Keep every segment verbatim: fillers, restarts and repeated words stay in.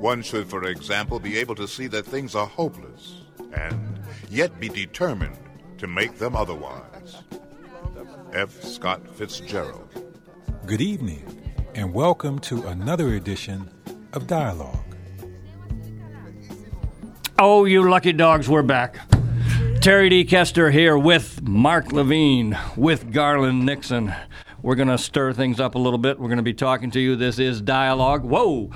One should, for example, be able to see that things are hopeless and yet be determined to make them otherwise. F. Scott Fitzgerald. Good evening, and welcome to another edition of Dialogue. Oh, you lucky dogs, we're back. Terry D. Kester here with Mark Levine, with Garland Nixon. We're going to stir things up a little bit. We're going to be talking to you. This is Dialogue. Whoa!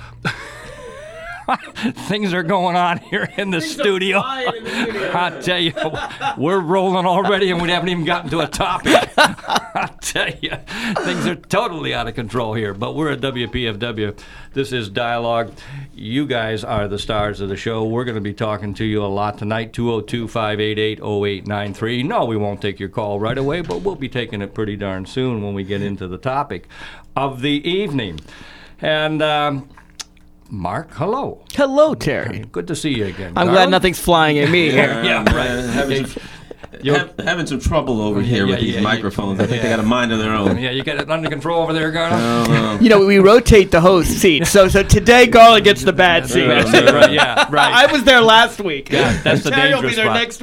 Things are going on here in the, studio. in the studio. I tell you, we're rolling already and we haven't even gotten to a topic. I tell you, things are totally out of control here. But we're at W P F W. This is Dialogue. You guys are the stars of the show. We're going to be talking to you a lot tonight. two oh two, five eight eight, oh eight nine three. No, we won't take your call right away, but we'll be taking it pretty darn soon when we get into the topic of the evening. And... Um, Mark, hello. Hello, Terry. Good to see you again. I'm Garland? glad nothing's flying at me here. Yeah, right. Uh, having, some, ha- having some trouble over here yeah, with these yeah, microphones. Yeah, I think yeah. they got a mind of their own. Yeah, you got it under control over there, Garland? Uh, you know, we rotate the host seat. So so today, Garland gets the bad seat. Right, right, yeah, right. I was there last week. Yeah, that's the Terry dangerous will be there spot. next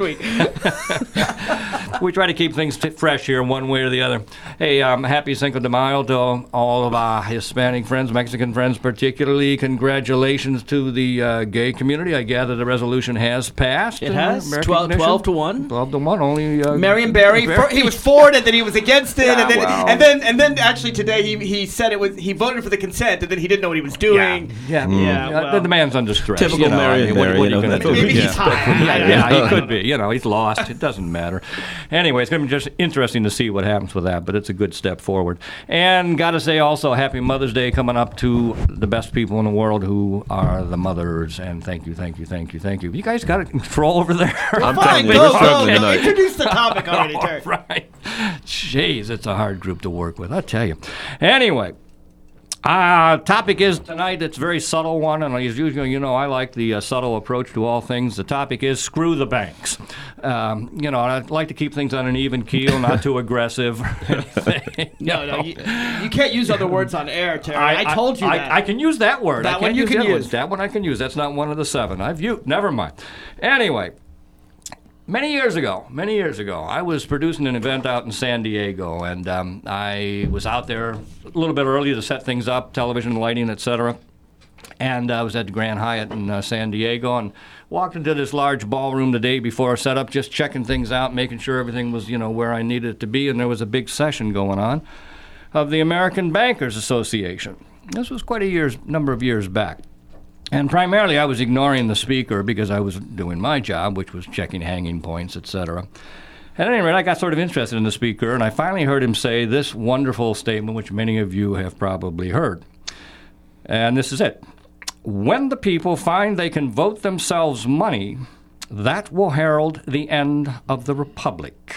week. We try to keep things t- fresh here one way or the other. Hey, um, happy Cinco de Mayo to all of our Hispanic friends, Mexican friends particularly. Congratulations to the uh, gay community. I gather the resolution has passed. It has. twelve, twelve to one. twelve to one. Only uh, Marion Barry, for, he was for it, and then he was against it, Yeah, and then well. and then and then actually today he he said it was he voted for the consent, and then he didn't know what he was doing. Yeah, Mm. yeah. Yeah, well. the, the man's under stress. Typical you know, Marion I mean, what, Barry, what you are you know, going to do? Maybe yeah. he's high. Yeah, yeah, he could be. You know, he's lost. It doesn't matter. Anyway, it's going to be just interesting to see what happens with that, but it's a good step forward. And got to say also, happy Mother's Day coming up to the best people in the world who are the mothers. And thank you, thank you, thank you, thank you. You guys got it control over there? I'm Fine, telling you, go, we're go. struggling tonight. Introduce the topic already, Terry. All right. Jeez, it's a hard group to work with, I tell you. Anyway. Uh, topic is tonight, it's a very subtle one, and as usual, you know, I like the uh, subtle approach to all things. The topic is screw the banks. Um, you know, I'd like to keep things on an even keel, not too aggressive. No, no, you, you can't use other words on air, Terry. I, told you I, that. I can use that word. That I one can't you use can the other use. one. That one I can use. That's not one of the seven. I've used. Never mind. Anyway. Many years ago, many years ago, I was producing an event out in San Diego, and um, I was out there a little bit early to set things up, television, lighting, et cetera. And I was at the Grand Hyatt in uh, San Diego and walked into this large ballroom the day before setup, just checking things out, making sure everything was, you know, where I needed it to be. And there was a big session going on of the American Bankers Association. This was quite a years, number of years back. And primarily I was ignoring the speaker because I was doing my job, which was checking hanging points, et cetera. At any rate, I got sort of interested in the speaker, and I finally heard him say this wonderful statement, which many of you have probably heard. And this is it. When the people find they can vote themselves money, that will herald the end of the republic.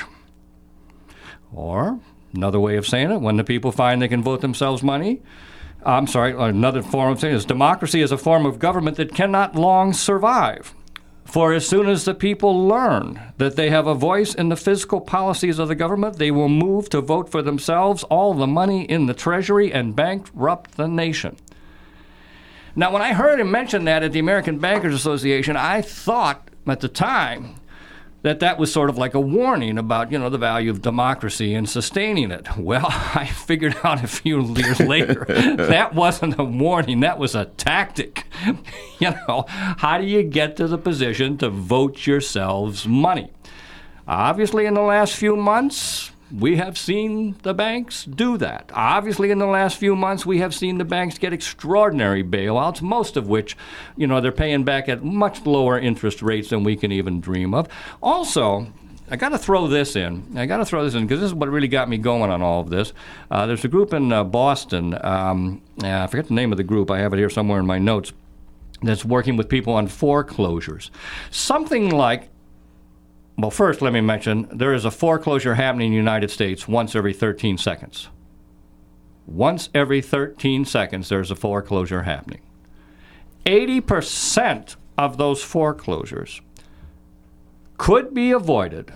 Or, another way of saying it, when the people find they can vote themselves money, I'm sorry, another form of saying is democracy is a form of government that cannot long survive. For as soon as the people learn that they have a voice in the fiscal policies of the government, they will move to vote for themselves all the money in the treasury and bankrupt the nation. Now, when I heard him mention that at the American Bankers Association, I thought at the time that that was sort of like a warning about, you know, the value of democracy and sustaining it. Well, I figured out a few years later that wasn't a warning, that was a tactic. You know, how do you get to the position to vote yourselves money? Obviously, in the last few months, we have seen the banks do that. Obviously, in the last few months, we have seen the banks get extraordinary bailouts, most of which, you know, they're paying back at much lower interest rates than we can even dream of. Also, I got to throw this in. I got to throw this in because this is what really got me going on all of this. Uh, there's a group in uh, Boston. Um, I forget the name of the group. I have it here somewhere in my notes. That's working with people on foreclosures. Something like Well, first, let me mention, there is a foreclosure happening in the United States once every thirteen seconds. Once every thirteen seconds, there's a foreclosure happening. eighty percent of those foreclosures could be avoided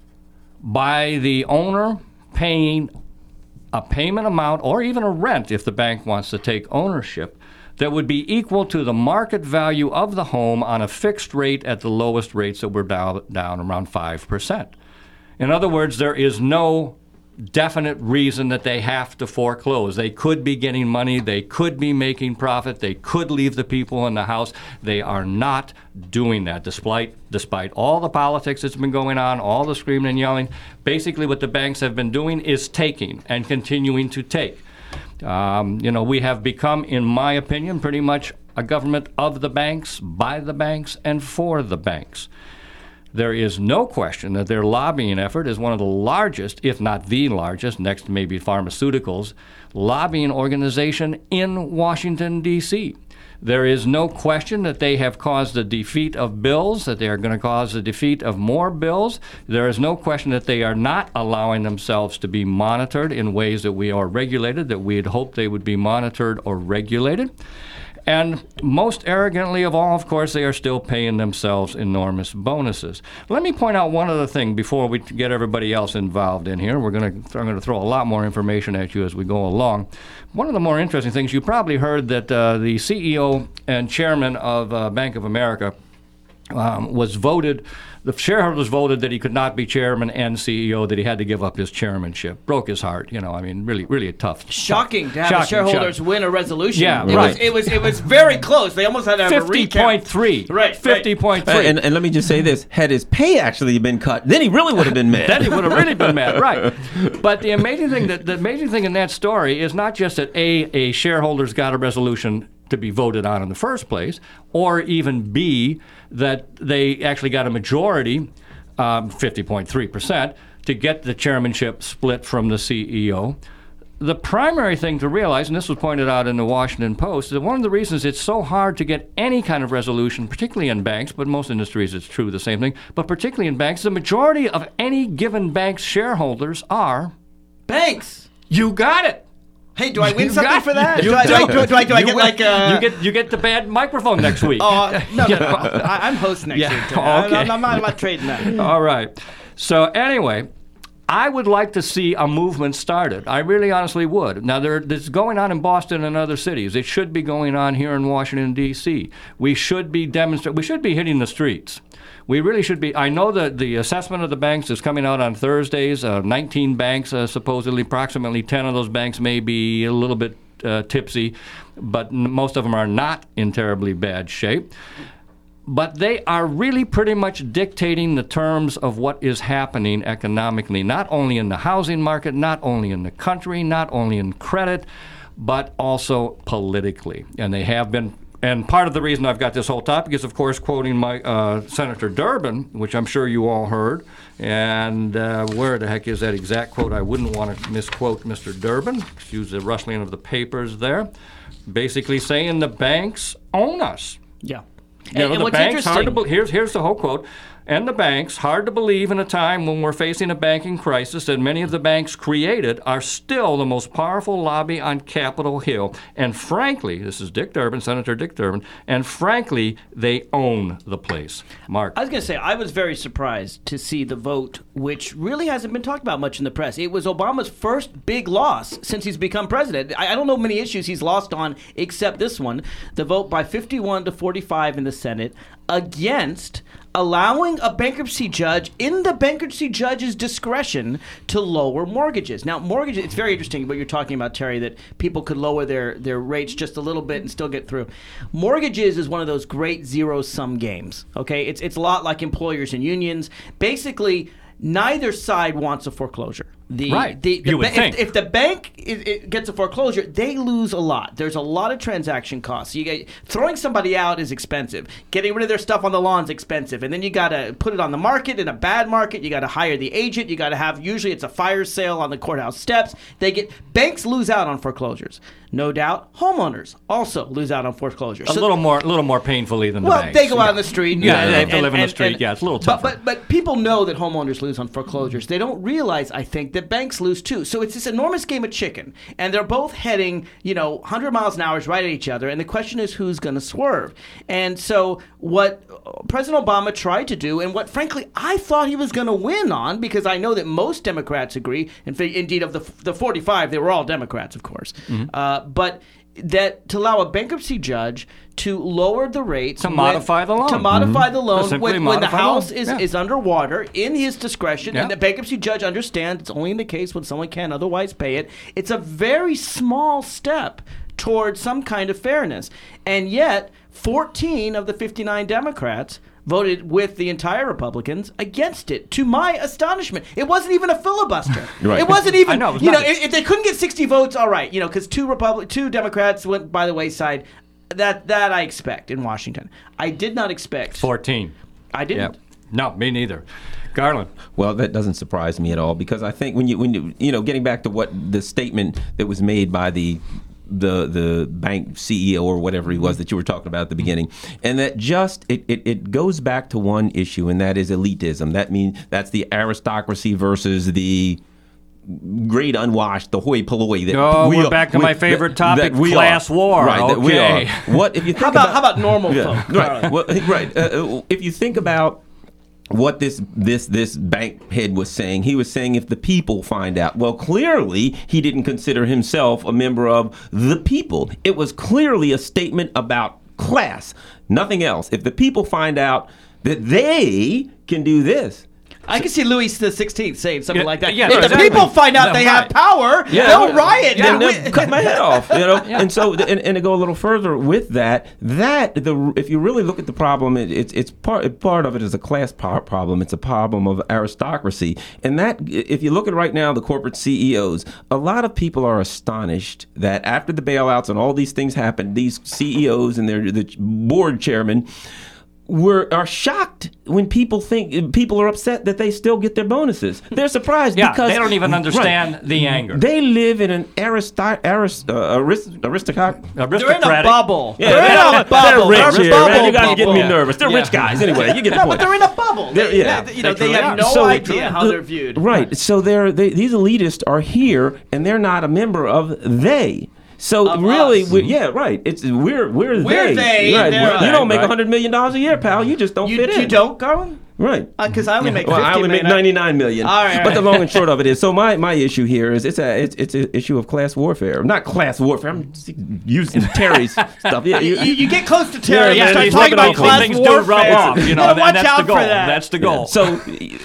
by the owner paying a payment amount or even a rent if the bank wants to take ownership that would be equal to the market value of the home on a fixed rate at the lowest rates that were down, down around five percent. In other words, there is no definite reason that they have to foreclose. They could be getting money. They could be making profit. They could leave the people in the house. They are not doing that, despite despite all the politics that's been going on, all the screaming and yelling. Basically, what the banks have been doing is taking and continuing to take. Um, you know, we have become, in my opinion, pretty much a government of the banks, by the banks, and for the banks. There is no question that their lobbying effort is one of the largest, if not the largest, next to maybe pharmaceuticals, lobbying organization in Washington, D C There is no question that they have caused the defeat of bills, that they are going to cause the defeat of more bills. There is no question that they are not allowing themselves to be monitored in ways that we are regulated, that we had hoped they would be monitored or regulated. And most arrogantly of all, of course, they are still paying themselves enormous bonuses. Let me point out one other thing before we get everybody else involved in here. We're going to I'm going to throw a lot more information at you as we go along. One of the more interesting things, you probably heard that uh, the C E O and chairman of uh, Bank of America um, was voted. The shareholders voted that he could not be chairman and C E O, that he had to give up his chairmanship. Broke his heart, you know. I mean, really, really a tough. Shocking tough, to have shocking, the shareholders shocking. win a resolution. Yeah, it right. Was, it was it was very close. They almost had to have a fifty recount. point three. Right, fifty point three. Uh, and, and let me just say this: had his pay actually been cut, then he really would have been mad. Then he would have really been mad, right? But the amazing thing that the amazing thing in that story is not just that a a shareholders got a resolution to be voted on in the first place, or even B, that they actually got a majority. Um, fifty point three percent, to get the chairmanship split from the C E O. The primary thing to realize, and this was pointed out in the Washington Post, that one of the reasons it's so hard to get any kind of resolution, particularly in banks, but most industries it's true, the same thing, but particularly in banks, the majority of any given bank's shareholders are... Banks! You got it! Hey, do I win You something got- for that? you Do I, do, I, do, I, do I, do I You get win- like a... You get, you get the bad microphone next week. Uh, no, no, no. I, I'm host next Yeah, week. Today. I'm, okay. I'm, I'm, not, I'm not trading that. All right. So anyway, I would like to see a movement started. I really honestly would. Now, there, this is going on in Boston and other cities. It should be going on here in Washington, D C We should be demonstrating. We should be hitting the streets. We really should be. I know that the assessment of the banks is coming out on Thursdays. Uh, nineteen banks, uh, supposedly, approximately ten of those banks may be a little bit uh, tipsy, but n- most of them are not in terribly bad shape. But they are really pretty much dictating the terms of what is happening economically, not only in the housing market, not only in the country, not only in credit, but also politically. And they have been. And part of the reason I've got this whole topic is, of course, quoting my uh, Senator Durbin, which I'm sure you all heard. And uh, where the heck is that exact quote? I wouldn't want to misquote Mister Durbin. Excuse the rustling of the papers there. Basically saying the banks own us. Yeah. You know, and, and the what's banks, hard to interesting... be- here's, here's the whole quote. And the banks, hard to believe in a time when we're facing a banking crisis that many of the banks created, are still the most powerful lobby on Capitol Hill. And frankly, this is Dick Durbin, Senator Dick Durbin, and frankly, they own the place. Mark. I was going to say, I was very surprised to see the vote, which really hasn't been talked about much in the press. It was Obama's first big loss since he's become president. I, I don't know many issues he's lost on except this one. The vote by fifty-one to forty-five in the Senate against allowing a bankruptcy judge, in the bankruptcy judge's discretion, to lower mortgages. Now, mortgages, it's very interesting what you're talking about, Terry, that people could lower their, their rates just a little bit and still get through. Mortgages is one of those great zero-sum games, okay? It's, it's a lot like employers and unions. Basically, neither side wants a foreclosure. The, Right. The, the You would ba- think. If, if the bank it, it gets a foreclosure, they lose a lot. There's a lot of transaction costs. You get, throwing somebody out is expensive. Getting rid of their stuff on the lawn is expensive. And then you got to put it on the market in a bad market. You got to hire the agent. You got to have, usually it's a fire sale on the courthouse steps. They get banks lose out on foreclosures. No doubt, homeowners also lose out on foreclosures. A So- little more, a little more painfully than the well, banks. they go out Yeah. on the street. Yeah, and- they have to and- live in the and- street. and- Yeah, it's a little but- tougher. But, but people know that homeowners lose on foreclosures. They don't realize, I think, that banks lose too. So it's this enormous game of chicken, and they're both heading, you know, one hundred miles an hour right at each other. And the question is, who's going to swerve? And so what President Obama tried to do, and what, frankly, I thought he was going to win on, because I know that most Democrats agree. In fact, indeed, of the the forty-five, they were all Democrats, of course. Uh, but that to allow a bankruptcy judge to lower the rates To when- modify the loan. to modify the To loan simply when, when the modify the house loan. is, Yeah. is underwater in his discretion, Yeah. and the bankruptcy judge understands it's only in the case when someone can otherwise pay it. It's a very small step towards some kind of fairness, and yet fourteen of the fifty-nine Democrats voted with the entire Republicans against it, to my astonishment. It wasn't even a filibuster. Right. It wasn't even, I know, it was you know, nothing. if, if they couldn't get sixty votes, all right, you know, because two Republic, two Democrats went by the wayside. That that I expect in Washington. I did not expect. fourteen. I didn't. Yep. No, me neither. Garland. Well, that doesn't surprise me at all, because I think when you when you you know, getting back to what the statement that was made by the the the bank C E O or whatever he was that you were talking about at the beginning, and that just it, it, it goes back to one issue, and that is elitism. That means that's the aristocracy versus the great unwashed, the hoi polloi. That Oh, we we're are- back to we- my favorite that- topic, that we class are. war. Right, that we Okay. are. What if you think How about, about how about normal yeah, folk? right? Well, right. Uh, uh, if you think about what this this this bank head was saying, he was saying if the people find out. Well, clearly he didn't consider himself a member of the people. It was clearly a statement about class, nothing else. If the people find out that they can do this. I can see Louis the Sixteenth saying something Yeah, like that. yeah, if exactly. the people find out Yeah, they right. have power, Yeah. they'll riot. And They'll then wi- cut my head off, you know. And so, and, and to go a little further with that, that the if you really look at the problem, it, it's it's part part of it is a class par- problem. It's a problem of aristocracy, and that if you look at right now, the corporate C E Os, a lot of people are astonished that after the bailouts and all these things happened, these C E Os and their the board chairmen were are shocked when people think people are upset that they still get their bonuses. They're surprised Yeah, because they don't even understand right, the anger. They live in an aristo- arist- uh, arist- aristocrat. They're in a Aristocratic. bubble. Yeah, they're in they're- a bubble. They're They're rich a here, bubble man. You guys are getting me bubble. nervous. They're Yeah. rich guys. Anyway, you get the No, point. but they're in a bubble. They, They're- yeah. they- you know, They they truly have are. no So- idea how they're viewed. Right. So they're they, these elitists are here, and they're not a member of they. So Of really, us. we're, yeah, right. It's we're we're, We're they, Right. they're We're- us. you don't make a Right. hundred million dollars a year, pal. You just don't You, fit in. you don't, Garland? Right. Because I only make Well, fifty I only make million. ninety-nine million. All right, all But the right. long and short of it is, so my, my issue here is it's a it's it's an issue of class warfare. Not class warfare. I'm just using Terry's stuff. Yeah, You, you get close to Terry, Yeah, you man, start he's talking rubbing about off on class Things warfare. do rub off, you know, Gotta and watch that's out the goal. for that. That's the goal. So,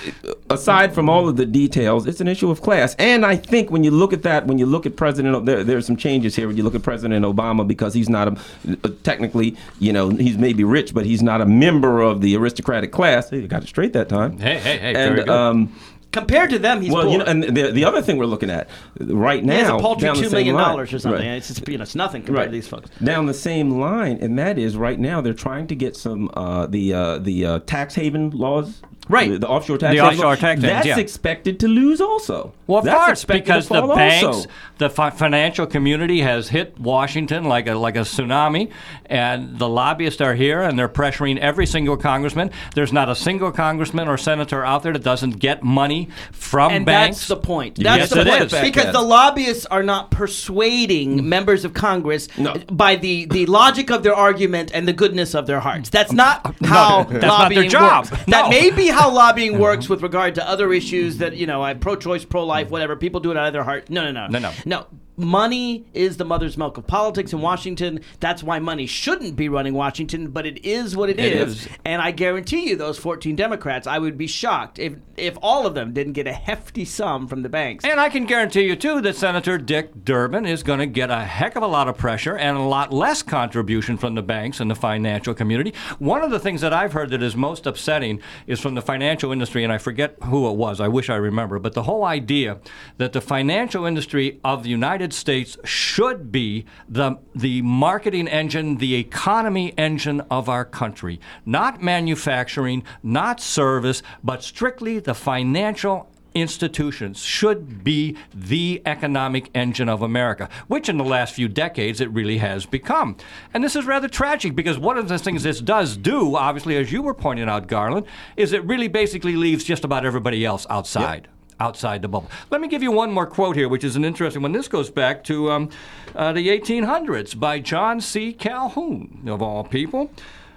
aside from all of the details, it's an issue of class. And I think when you look at that, when you look at President, there, there's some changes here. When you look at President Obama, because he's not a, technically, you know, he's maybe rich, but he's not a member of the aristocratic class. He got it straight that time. Hey, hey, hey, And, very good. um, Compared to them, he's well, poor. you know, and the, the other thing we're looking at right now, he has a paltry down the two same million line- dollars or something. Right. It's just, you know, it's nothing compared Right. to these folks. Down the same line, and that is right now they're trying to get some uh, the uh, the uh, tax haven laws, Right. The, the offshore tax The haven offshore law. tax havens, That's yeah. expected to lose also. Well, of That's course, expected because to the fall banks, also. the fi- financial community has hit Washington like a like a tsunami, and the lobbyists are here, and they're pressuring every single congressman. There's not a single congressman or senator out there that doesn't get money from And banks. that's the point. Yes, That's the it point. is. Mm. Because the lobbyists are not persuading members of Congress No. by the, the logic of their argument and the goodness of their hearts. That's not how that's not their lobbying job. works. No. That may be how lobbying works with regard to other issues that, you know, I pro-choice, pro-life, whatever. People do it out of their heart. No, no, no. No, no. No. Money is the mother's milk of politics in Washington. That's why money shouldn't be running Washington, but it is what it, It is. is. And I guarantee you, those fourteen Democrats, I would be shocked if if all of them didn't get a hefty sum from the banks. And I can guarantee you, too, that Senator Dick Durbin is going to get a heck of a lot of pressure and a lot less contribution from the banks and the financial community. One of the things that I've heard that is most upsetting is from the financial industry, and I forget who it was. I wish I remember. But the whole idea that the financial industry of the United States should be the, the marketing engine, the economy engine of our country. Not manufacturing, not service, but strictly the financial institutions should be the economic engine of America, which in the last few decades it really has become. And this is rather tragic because one of the things this does do, obviously, as you were pointing out, Garland, is it really basically leaves just about everybody else outside. Outside the bubble. Let me give you one more quote here, which is an interesting one. This goes back to um, uh, the eighteen hundreds by John C. Calhoun, of all people.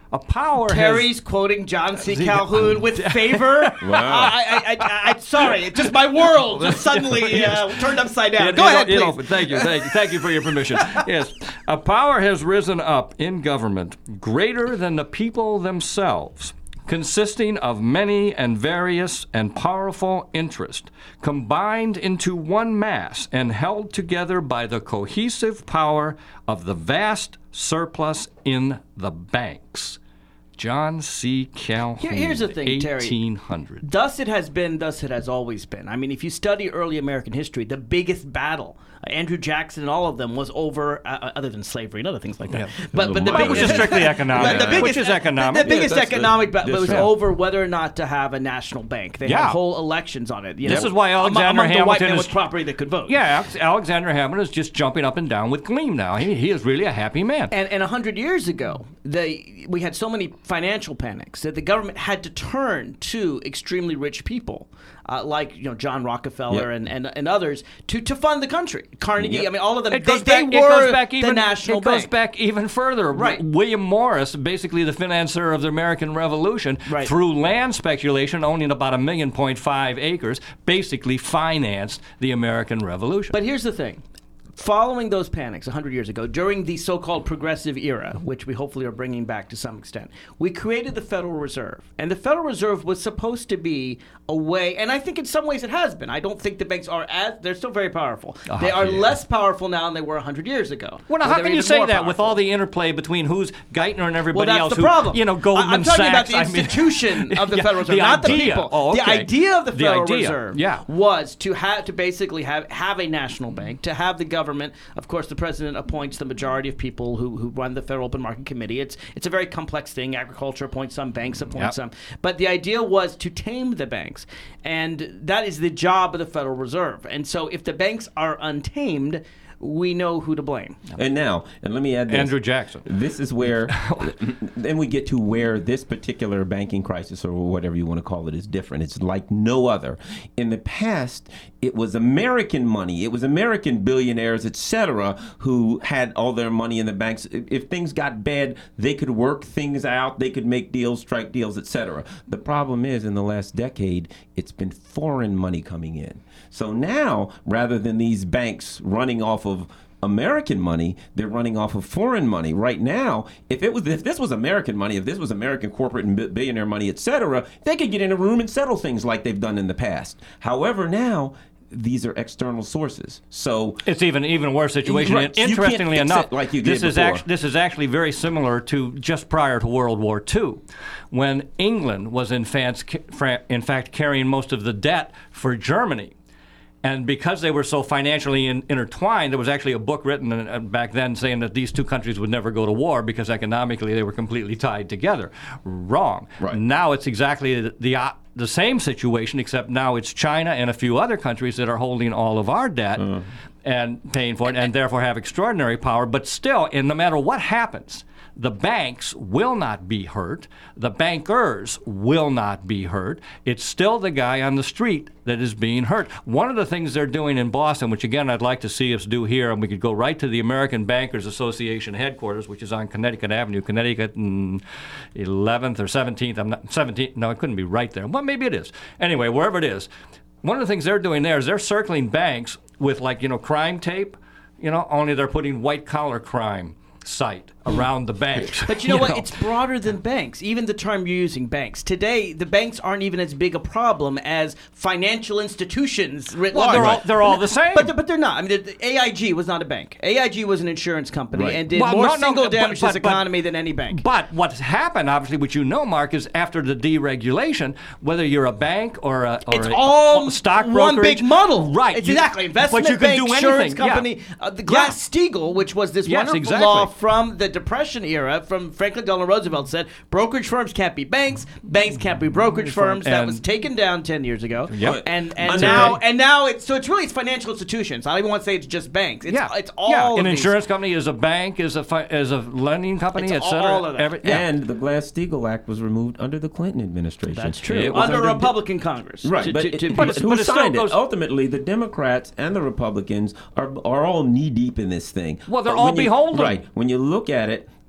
A power Terry's has... quoting John C. Calhoun with favor. Wow. I, I, I, I, sorry, it's just my world just suddenly uh, turned upside down. It, Go it, ahead, it, please. It, thank you, thank you, thank you for your permission. Yes, a power has risen up in government greater than the people themselves, consisting of many and various and powerful interests, combined into one mass and held together by the cohesive power of the vast surplus in the banks. John C. Calhoun, Here, here's the thing, Terry. eighteen hundred. Thus it has been, thus it has always been. I mean, if you study early American history, the biggest battle, uh, Andrew Jackson and all of them, was over, uh, other than slavery and other things like that. Yeah. But, but the Well, biggest, which is strictly economic. the biggest, Which is economic. The, the biggest Yeah, that's economic the- battle was yeah. over whether or not to have a national bank. They Yeah. had whole elections on it. You This know, is why Alexander among, among the white Hamilton men is- with property that could vote. Yeah, Alex- Alexander Hamilton is just jumping up and down with gleam now. He, he is really a happy man. And and a hundred years ago, they we had so many financial panics that the government had to turn to extremely rich people, uh, like you know John Rockefeller Yep. and, and and others, to, to fund the country. Carnegie, Yep. I mean, all of them. It they, goes, back, they it were goes back even the national It goes bank. back even further. Right. W- William Morris, basically the financier of the American Revolution, Right. through land speculation, owning about a million point five acres, basically financed the American Revolution. But here's the thing. Following those panics one hundred years ago, during the so-called progressive era, which we hopefully are bringing back to some extent, we created the Federal Reserve. And the Federal Reserve was supposed to be a way, and I think in some ways it has been. I don't think the banks are as, they're still very powerful. Uh, they are yeah. less powerful now than they were one hundred years ago. Well, now, Or how they were can you even say more that with powerful. all the interplay between who's Geithner and Well, everybody that's else? the who, problem. You know, Goldman I- I'm talking Sachs. about the I mean- institution of the Yeah, Federal Reserve, the not the idea. people. Oh, The okay. idea of the The Federal idea, Reserve yeah. was to have to basically have have a national bank, to have the government. Of course, the president appoints the majority of people who, who run the Federal Open Market Committee. It's it's a very complex thing. Agriculture appoints some, banks appoint Yep. some. But the idea was to tame the banks, and that is the job of the Federal Reserve. And so, if the banks are untamed, we know who to blame. And now, and let me add this. Andrew Jackson. This is where, then we get to where this particular banking crisis, or whatever you want to call it, is different. It's like no other. In the past, it was American money. It was American billionaires, et cetera, who had all their money in the banks. If, if things got bad, they could work things out. They could make deals, strike deals, et cetera. The problem is, in the last decade, it's been foreign money coming in. So now, rather than these banks running off of American money, they're running off of foreign money. Right now, if it was if this was American money, if this was American corporate and bi- billionaire money, et cetera, they could get in a room and settle things like they've done in the past. However, now these are external sources. So It's even even worse situation. Right. And You can't interestingly fix enough, it like you this did is before. actually this is actually very similar to just prior to World War Two, when England was in fact in fact carrying most of the debt for Germany. And because they were so financially in, intertwined, there was actually a book written uh, back then saying that these two countries would never go to war because economically they were completely tied together. Wrong. Right. Now it's exactly the, the uh, the same situation, except now it's China and a few other countries that are holding all of our debt Uh. and paying for it, and therefore have extraordinary power. But still, and no matter what happens, the banks will not be hurt. The bankers will not be hurt. It's still the guy on the street that is being hurt. One of the things they're doing in Boston, which again I'd like to see us do here, and we could go right to the American Bankers Association headquarters, which is on Connecticut Avenue, Connecticut, and eleventh or seventeenth. I'm not seventeenth. No, it couldn't be right there. Well, maybe it is. Anyway, wherever it is, one of the things they're doing there is they're circling banks with, like, you know, crime tape. You know, only they're putting white collar crime site around the banks. But you know what? It's broader than banks. Even the term you're using, banks. Today, the banks aren't even as big a problem as financial institutions writ Well, large. they're all, they're all the same. But, but they're not. I mean, the, the A I G was not a bank. A I G was an insurance company Right. and did Well, more no, no, single but- damage to but- this but- economy than any bank. But what's happened, obviously, which you know, Mark, is after the deregulation, whether you're a bank or a, or It's a, all a stock one brokerage, big muddle. right? It's you- exactly investment but you can bank, do insurance anything. Yeah. company. Uh, the Glass-Steagall, which was this Yes, wonderful exactly. law from the Depression era, from Franklin Delano Roosevelt, said brokerage firms can't be banks, banks can't be brokerage firms. That And- was taken down ten years ago. Yep. And and Under- now and now it's so it's really it's financial institutions. I don't even want to say it's just banks. It's, Yeah, it's all yeah. of An these. insurance company is a bank, is a fi- is a lending company, It's et cetera. all of that. Every- yeah. And the Glass-Steagall Act was removed under the Clinton administration. That's true. It was Under a under- Republican Congress. Right, To- but, to- it- to but be- it's- who but it still signed goes- it? Ultimately, the Democrats and the Republicans are are all knee deep in this thing. Well, they're But all when you- beholden. Right. When you look at it,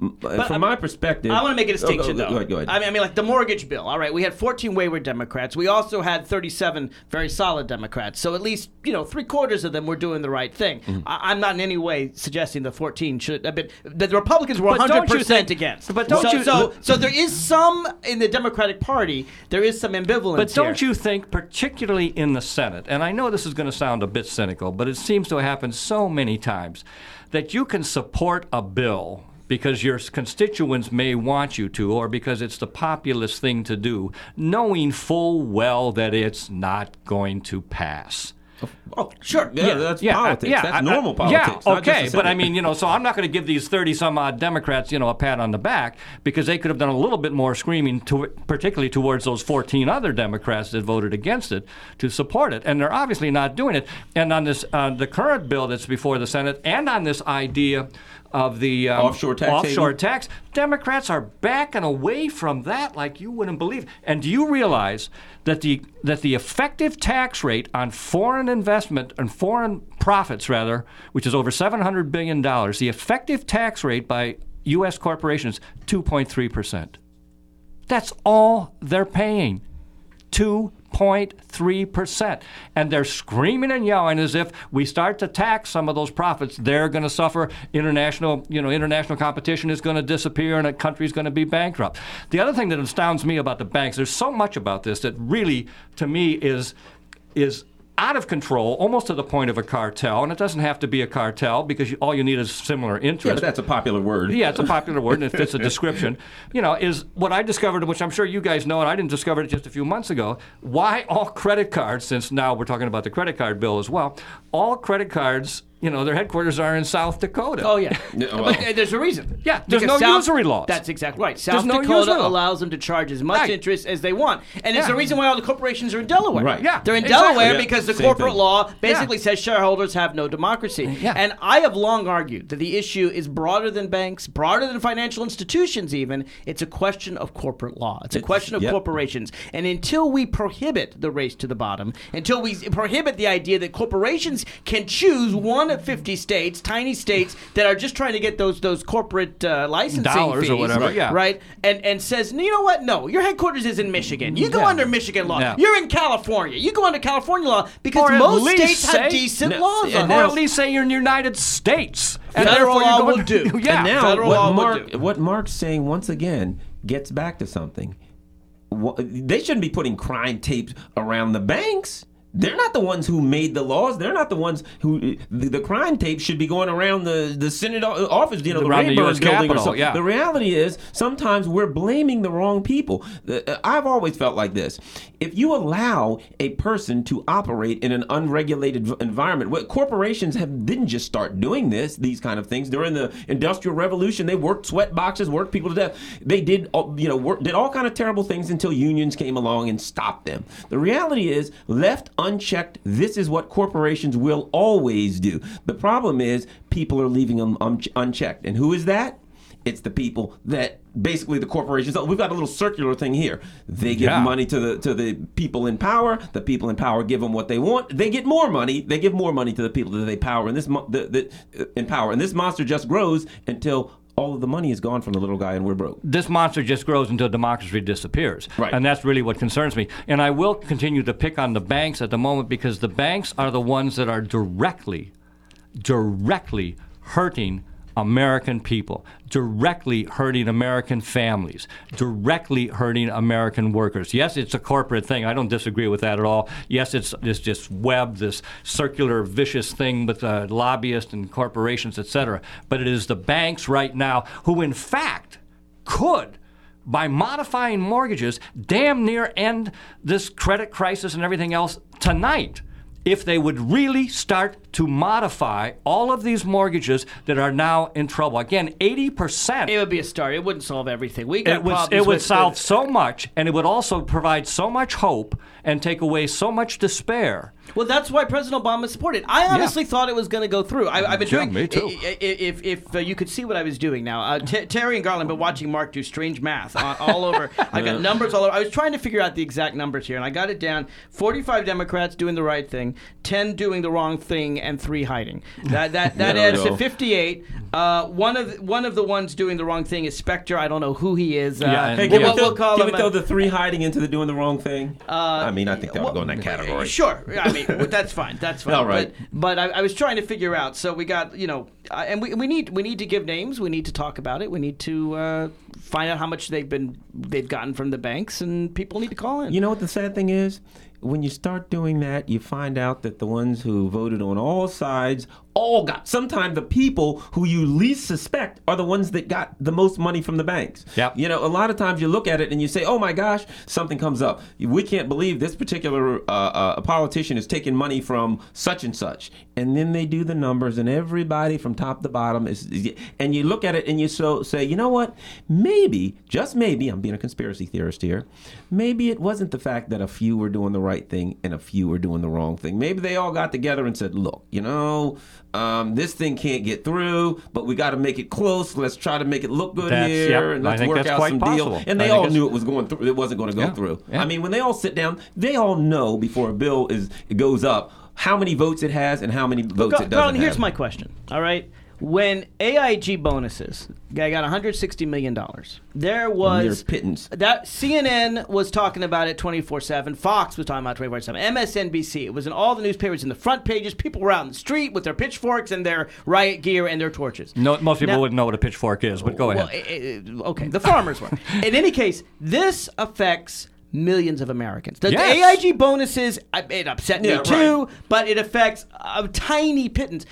but from I, my perspective, I want to make a distinction, oh, oh, though. Go ahead, go ahead. I mean, I mean, like the mortgage bill. All right, we had fourteen wayward Democrats. We also had thirty-seven very solid Democrats. So at least, you know, three quarters of them were doing the right thing. Mm-hmm. I, I'm not in any way suggesting the fourteen should have been. The Republicans were one hundred percent against. But don't so, you? So, so there is some in the Democratic Party. There is some ambivalence. But don't here. you think, particularly in the Senate, and I know this is going to sound a bit cynical, but it seems to happen so many times, that you can support a bill because your constituents may want you to, or because it's the populist thing to do, knowing full well that it's not going to pass. Oh, sure. Yeah, yeah, that's yeah, politics. Yeah, that's I, normal I, politics. Yeah, okay. But I mean, you know, so I'm not going to give these thirty-some-odd Democrats, you know, a pat on the back because they could have done a little bit more screaming, to, particularly towards those fourteen other Democrats that voted against it to support it. And they're obviously not doing it. And on this, uh, the current bill that's before the Senate, and on this idea of the um, offshore tax, offshore tax, Democrats are backing away from that like you wouldn't believe. And do you realize that the that the effective tax rate on foreign investment and foreign profits, rather, which is over seven hundred billion dollars, the effective tax rate by U S corporations, two point three percent. That's all they're paying, two point three percent. And they're screaming and yelling as if we start to tax some of those profits, they're going to suffer. International, you know, international competition is going to disappear and a country's going to be bankrupt. The other thing that astounds me about the banks, there's so much about this that really, to me, is is out of control, almost to the point of a cartel. And it doesn't have to be a cartel because you, all you need is similar interest. Yeah, but that's a popular word. Yeah, it's a popular word, and it fits a description. You know, is what I discovered, which I'm sure you guys know, and I didn't discover it just a few months ago, why all credit cards, since now we're talking about the credit card bill as well, all credit cards, you know, their headquarters are in South Dakota. Oh, yeah. Yeah, well. But uh, there's a reason. Yeah, there's Because no South, usury laws. That's exactly right. South There's no Dakota usury law. allows them to charge as much Right. interest as they want. And it's Yeah. the reason why all the corporations are in Delaware. Right. Yeah, They're in exactly. Delaware Yeah. because the Same corporate thing. law basically Yeah. says shareholders have no democracy. Yeah. And I have long argued that the issue is broader than banks, broader than financial institutions even. It's a question of corporate law. It's a question of yep. corporations. And until we prohibit the race to the bottom, until we prohibit the idea that corporations can choose one of fifty states, tiny states, that are just trying to get those those corporate uh, licensing Dollars fees, or whatever, right, yeah. right? And and says, you know what? No, your headquarters is in Michigan. You go Yeah. under Michigan law. Yeah. You're in California. You go under California law because Or at most least states say- have decent No, laws and on now- Or it. at least say you're in the United States. And Federal therefore you're law going will to- do. Yeah. And now Federal law what will Mark, do. what Mark's saying once again gets back to something. Wha- They shouldn't be putting crime tapes around the banks. They're not the ones who made the laws. They're not the ones who the, the crime tape should be going around the, the Senate o- office, you know, the Around the Rayburn U S building or Capitol, something. yeah. The reality is sometimes we're blaming the wrong people. The- I've always felt like this. If you allow a person to operate in an unregulated v- environment, what corporations have didn't just start doing this, these kind of things. During the Industrial Revolution, they worked sweat boxes, worked people to death. They did, all- you know, work, did all kind of terrible things until unions came along and stopped them. The reality is, left unchecked, this is what corporations will always do. The problem is people are leaving them un- unchecked. And who is that? It's the people that basically the corporations. We've got a little circular thing here. They give Yeah. money to the to the people in power. The people in power give them what they want. They get more money. They give more money to the people that they power. And this mo- the, the, in power. And this monster just grows until all of the money is gone from the little guy and we're broke. This monster just grows until democracy disappears. Right. And that's really what concerns me. And I will continue to pick on the banks at the moment because the banks are the ones that are directly, directly hurting American people, directly hurting American families, directly hurting American workers. Yes, it's a corporate thing. I don't disagree with that at all. Yes, it's, it's just web, this circular, vicious thing with uh, lobbyists and corporations, et cetera. But it is the banks right now who, in fact, could, by modifying mortgages, damn near end this credit crisis and everything else tonight, if they would really start to modify all of these mortgages that are now in trouble. Again, eighty percent. It would be a start. It wouldn't solve everything. We got It would, problems it would with solve the- so much, and it would also provide so much hope and take away so much despair. Well, that's why President Obama supported it. I honestly thought it was going to go through. I, I've been Yeah, doing. me too. i- i- If if uh, you could see what I was doing now, uh, T- Terry and Garland have been watching Mark do strange math uh, all over. I got numbers all over. I was trying to figure out the exact numbers here, and I got it down: forty-five Democrats doing the right thing, ten doing the wrong thing, and three hiding. That that that There we adds to go. fifty-eight. Uh, one of one of the ones doing the wrong thing is Spectre. I don't know who he is. Uh, Yeah, and- Hey, we'll, can we'll, we we'll throw, call can him. we throw uh, the three hiding into the doing the wrong thing? Uh, I mean, I think that would go in that category. Sure, I mean that's fine. That's fine. All right. But, but I, I was trying to figure out. So we got you know, uh, and we we need we need to give names. We need to talk about it. We need to uh, find out how much they've been they've gotten from the banks, and people need to call in. You know what the sad thing is? When you start doing that, you find out that the ones who voted on all sides all got. Sometimes the people who you least suspect are the ones that got the most money from the banks. Yep. You know, a lot of times you look at it and you say, "Oh my gosh, something comes up. We can't believe this particular uh, uh, politician is taking money from such and such." And then they do the numbers, and everybody from top to bottom is. And you look at it and you so say, "You know what? Maybe, just maybe, I'm being a conspiracy theorist here. Maybe it wasn't the fact that a few were doing the right thing and a few were doing the wrong thing. Maybe they all got together and said, look, you know, um, this thing can't get through, but we got to make it close. Let's try to make it look good That's- here, yep, and I let's think work that's out quite some possible. deal." And I they think all it's- knew it was going through. It wasn't going to go Yeah, through. yeah. I mean, when they all sit down, they all know before a bill is it goes up how many votes it has and how many votes Gar- it doesn't Garland, here's have. my question. All right. When A I G bonuses, guy got one hundred sixty million dollars. There was mere pittance. that C N N was talking about it twenty-four seven. Fox was talking about it twenty-four seven. M S N B C. It was in all the newspapers, in the front pages. People were out in the street with their pitchforks and their riot gear and their torches. No, most people Now- wouldn't know what a pitchfork is, but go Well, ahead. eh, eh, okay, the farmers were. In any case, this affects millions of Americans. The, Yes. the A I G bonuses, I- it upset me Yeah, too, right. but it affects a tiny pittance.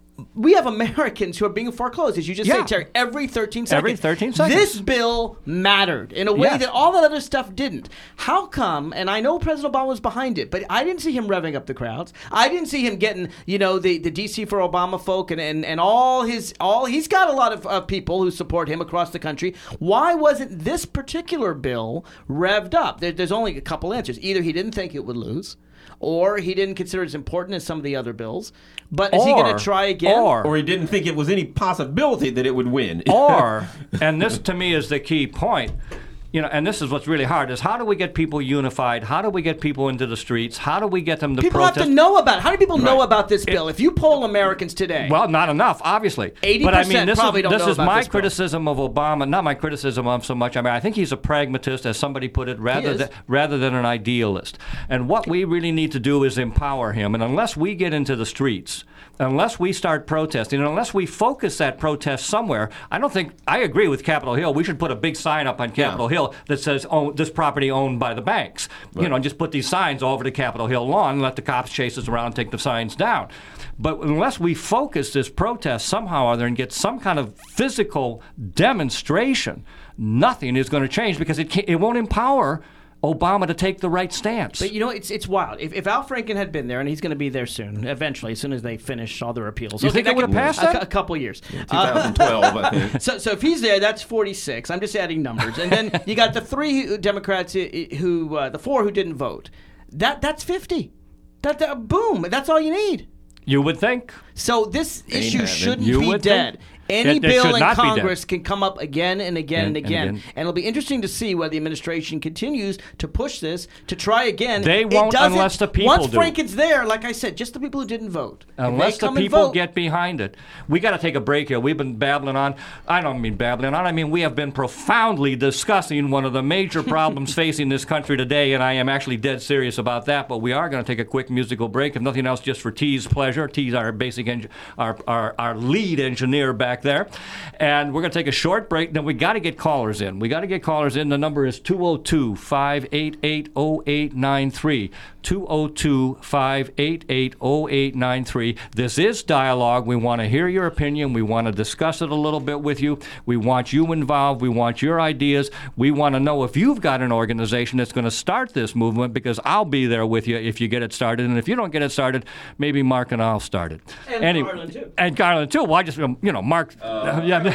We have Americans who are being foreclosed, as you just Yeah. said, Terry, every thirteen seconds. Every thirteen seconds. This bill mattered in a way Yes. that all that other stuff didn't. How come, and I know President Obama was behind it, but I didn't see him revving up the crowds. I didn't see him getting, you know, the, the D C for Obama folk and, and, and all his, all he's got a lot of uh, people who support him across the country. Why wasn't this particular bill revved up? There, there's only a couple answers. Either he didn't think it would lose, or he didn't consider it as important as some of the other bills. But is he going Or- to try again? or- Or he didn't think it was any possibility that it would win. Or, and this to me is the key point, you know, and this is what's really hard, is how do we get people unified? How do we get people into the streets? How do we get them to People protest? have to know about it. How do people know Right. about this bill? If you poll Americans today, Well, not enough, obviously. eighty But I percent mean, this probably is, don't this know is about my this bill. criticism of Obama. Not my criticism of him so much. I mean, I think he's a pragmatist, as somebody put it, rather is. than rather than an idealist. And what we really need to do is empower him. And unless we get into the streets, unless we start protesting, and unless we focus that protest somewhere, I don't think I agree with Capitol Hill. We should put a big sign up on Capitol Hill that says, "Oh, this property owned by the banks." You know, and just put these signs all over the Capitol Hill lawn and let the cops chase us around and take the signs down. But unless we focus this protest somehow or other and get some kind of physical demonstration, nothing is going to change, because it can't, it won't empower Obama to take the right stance. But you know, it's it's wild. If, if Al Franken had been there, and he's going to be there soon, eventually, as soon as they finish all their appeals. You think that they would've could- passed a, that? cou- A couple years. twenty twelve, I think. So, so if he's there, that's forty-six. I'm just adding numbers, and then you got the three Democrats who, who uh, the four who didn't vote. That that's fifty. That, that boom. That's all you need. You would think. So this issue happening. shouldn't You be would dead. think. Any It- it bill should in not be dead. Congress can come up again and again and, And- and again. again. And it'll be interesting to see whether the administration continues to push this, to try again. They It won't doesn't- unless the people Once do. Franken's there, like I said, just the people who didn't vote. If Unless they the come and people vote- get behind it. We got to take a break here. We've been babbling on. I don't mean babbling on. I mean, we have been profoundly discussing one of the major problems facing this country today, and I am actually dead serious about that. But we are going to take a quick musical break, if nothing else, just for T's pleasure. T's our basic, eng- our, our, our lead engineer back there. And we're going to take a short break. Then we got to get callers in. We got to get callers in. The number is two oh two, five eight eight, oh eight nine three. two oh two, five eight eight, oh eight nine three. This is Dialogue. We want to hear your opinion. We want to discuss it a little bit with you. We want you involved. We want your ideas. We want to know if you've got an organization that's going to start this movement, because I'll be there with you if you get it started. And if you don't get it started, maybe Mark and I'll start it. And Any- Garland, too. And Garland, too. Well, I just, um, you know, Mark. Uh, yeah.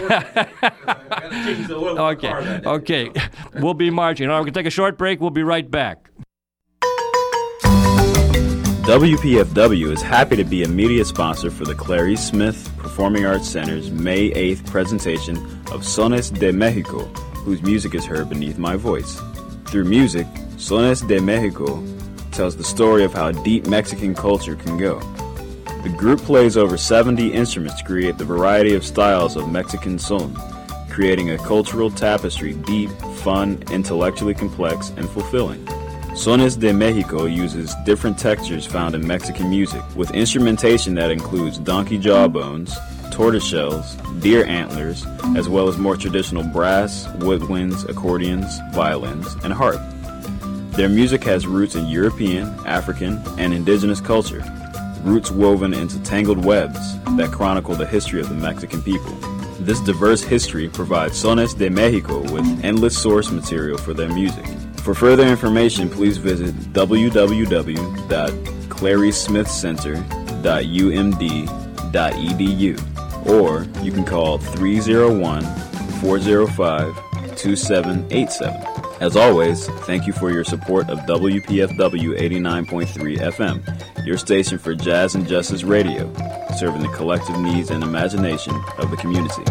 Okay. Okay. We'll be marching. All right, we're going to take a short break. We'll be right back. W P F W is happy to be a media sponsor for the Clarice Smith Performing Arts Center's May eighth presentation of Sones de Mexico, whose music is heard beneath my voice. Through music, Sones de Mexico tells the story of how deep Mexican culture can go. The group plays over seventy instruments to create the variety of styles of Mexican son, creating a cultural tapestry deep, fun, intellectually complex, and fulfilling. Sones de Mexico uses different textures found in Mexican music, with instrumentation that includes donkey jawbones, tortoise shells, deer antlers, as well as more traditional brass, woodwinds, accordions, violins, and harp. Their music has roots in European, African, and indigenous culture, roots woven into tangled webs that chronicle the history of the Mexican people. This diverse history provides Sones de Mexico with endless source material for their music. For further information, please visit w w w dot clary smith center dot u m d dot e d u or you can call three oh one, four oh five, two seven eight seven. As always, thank you for your support of W P F W eighty-nine point three F M, your station for jazz and justice radio, serving the collective needs and imagination of the community.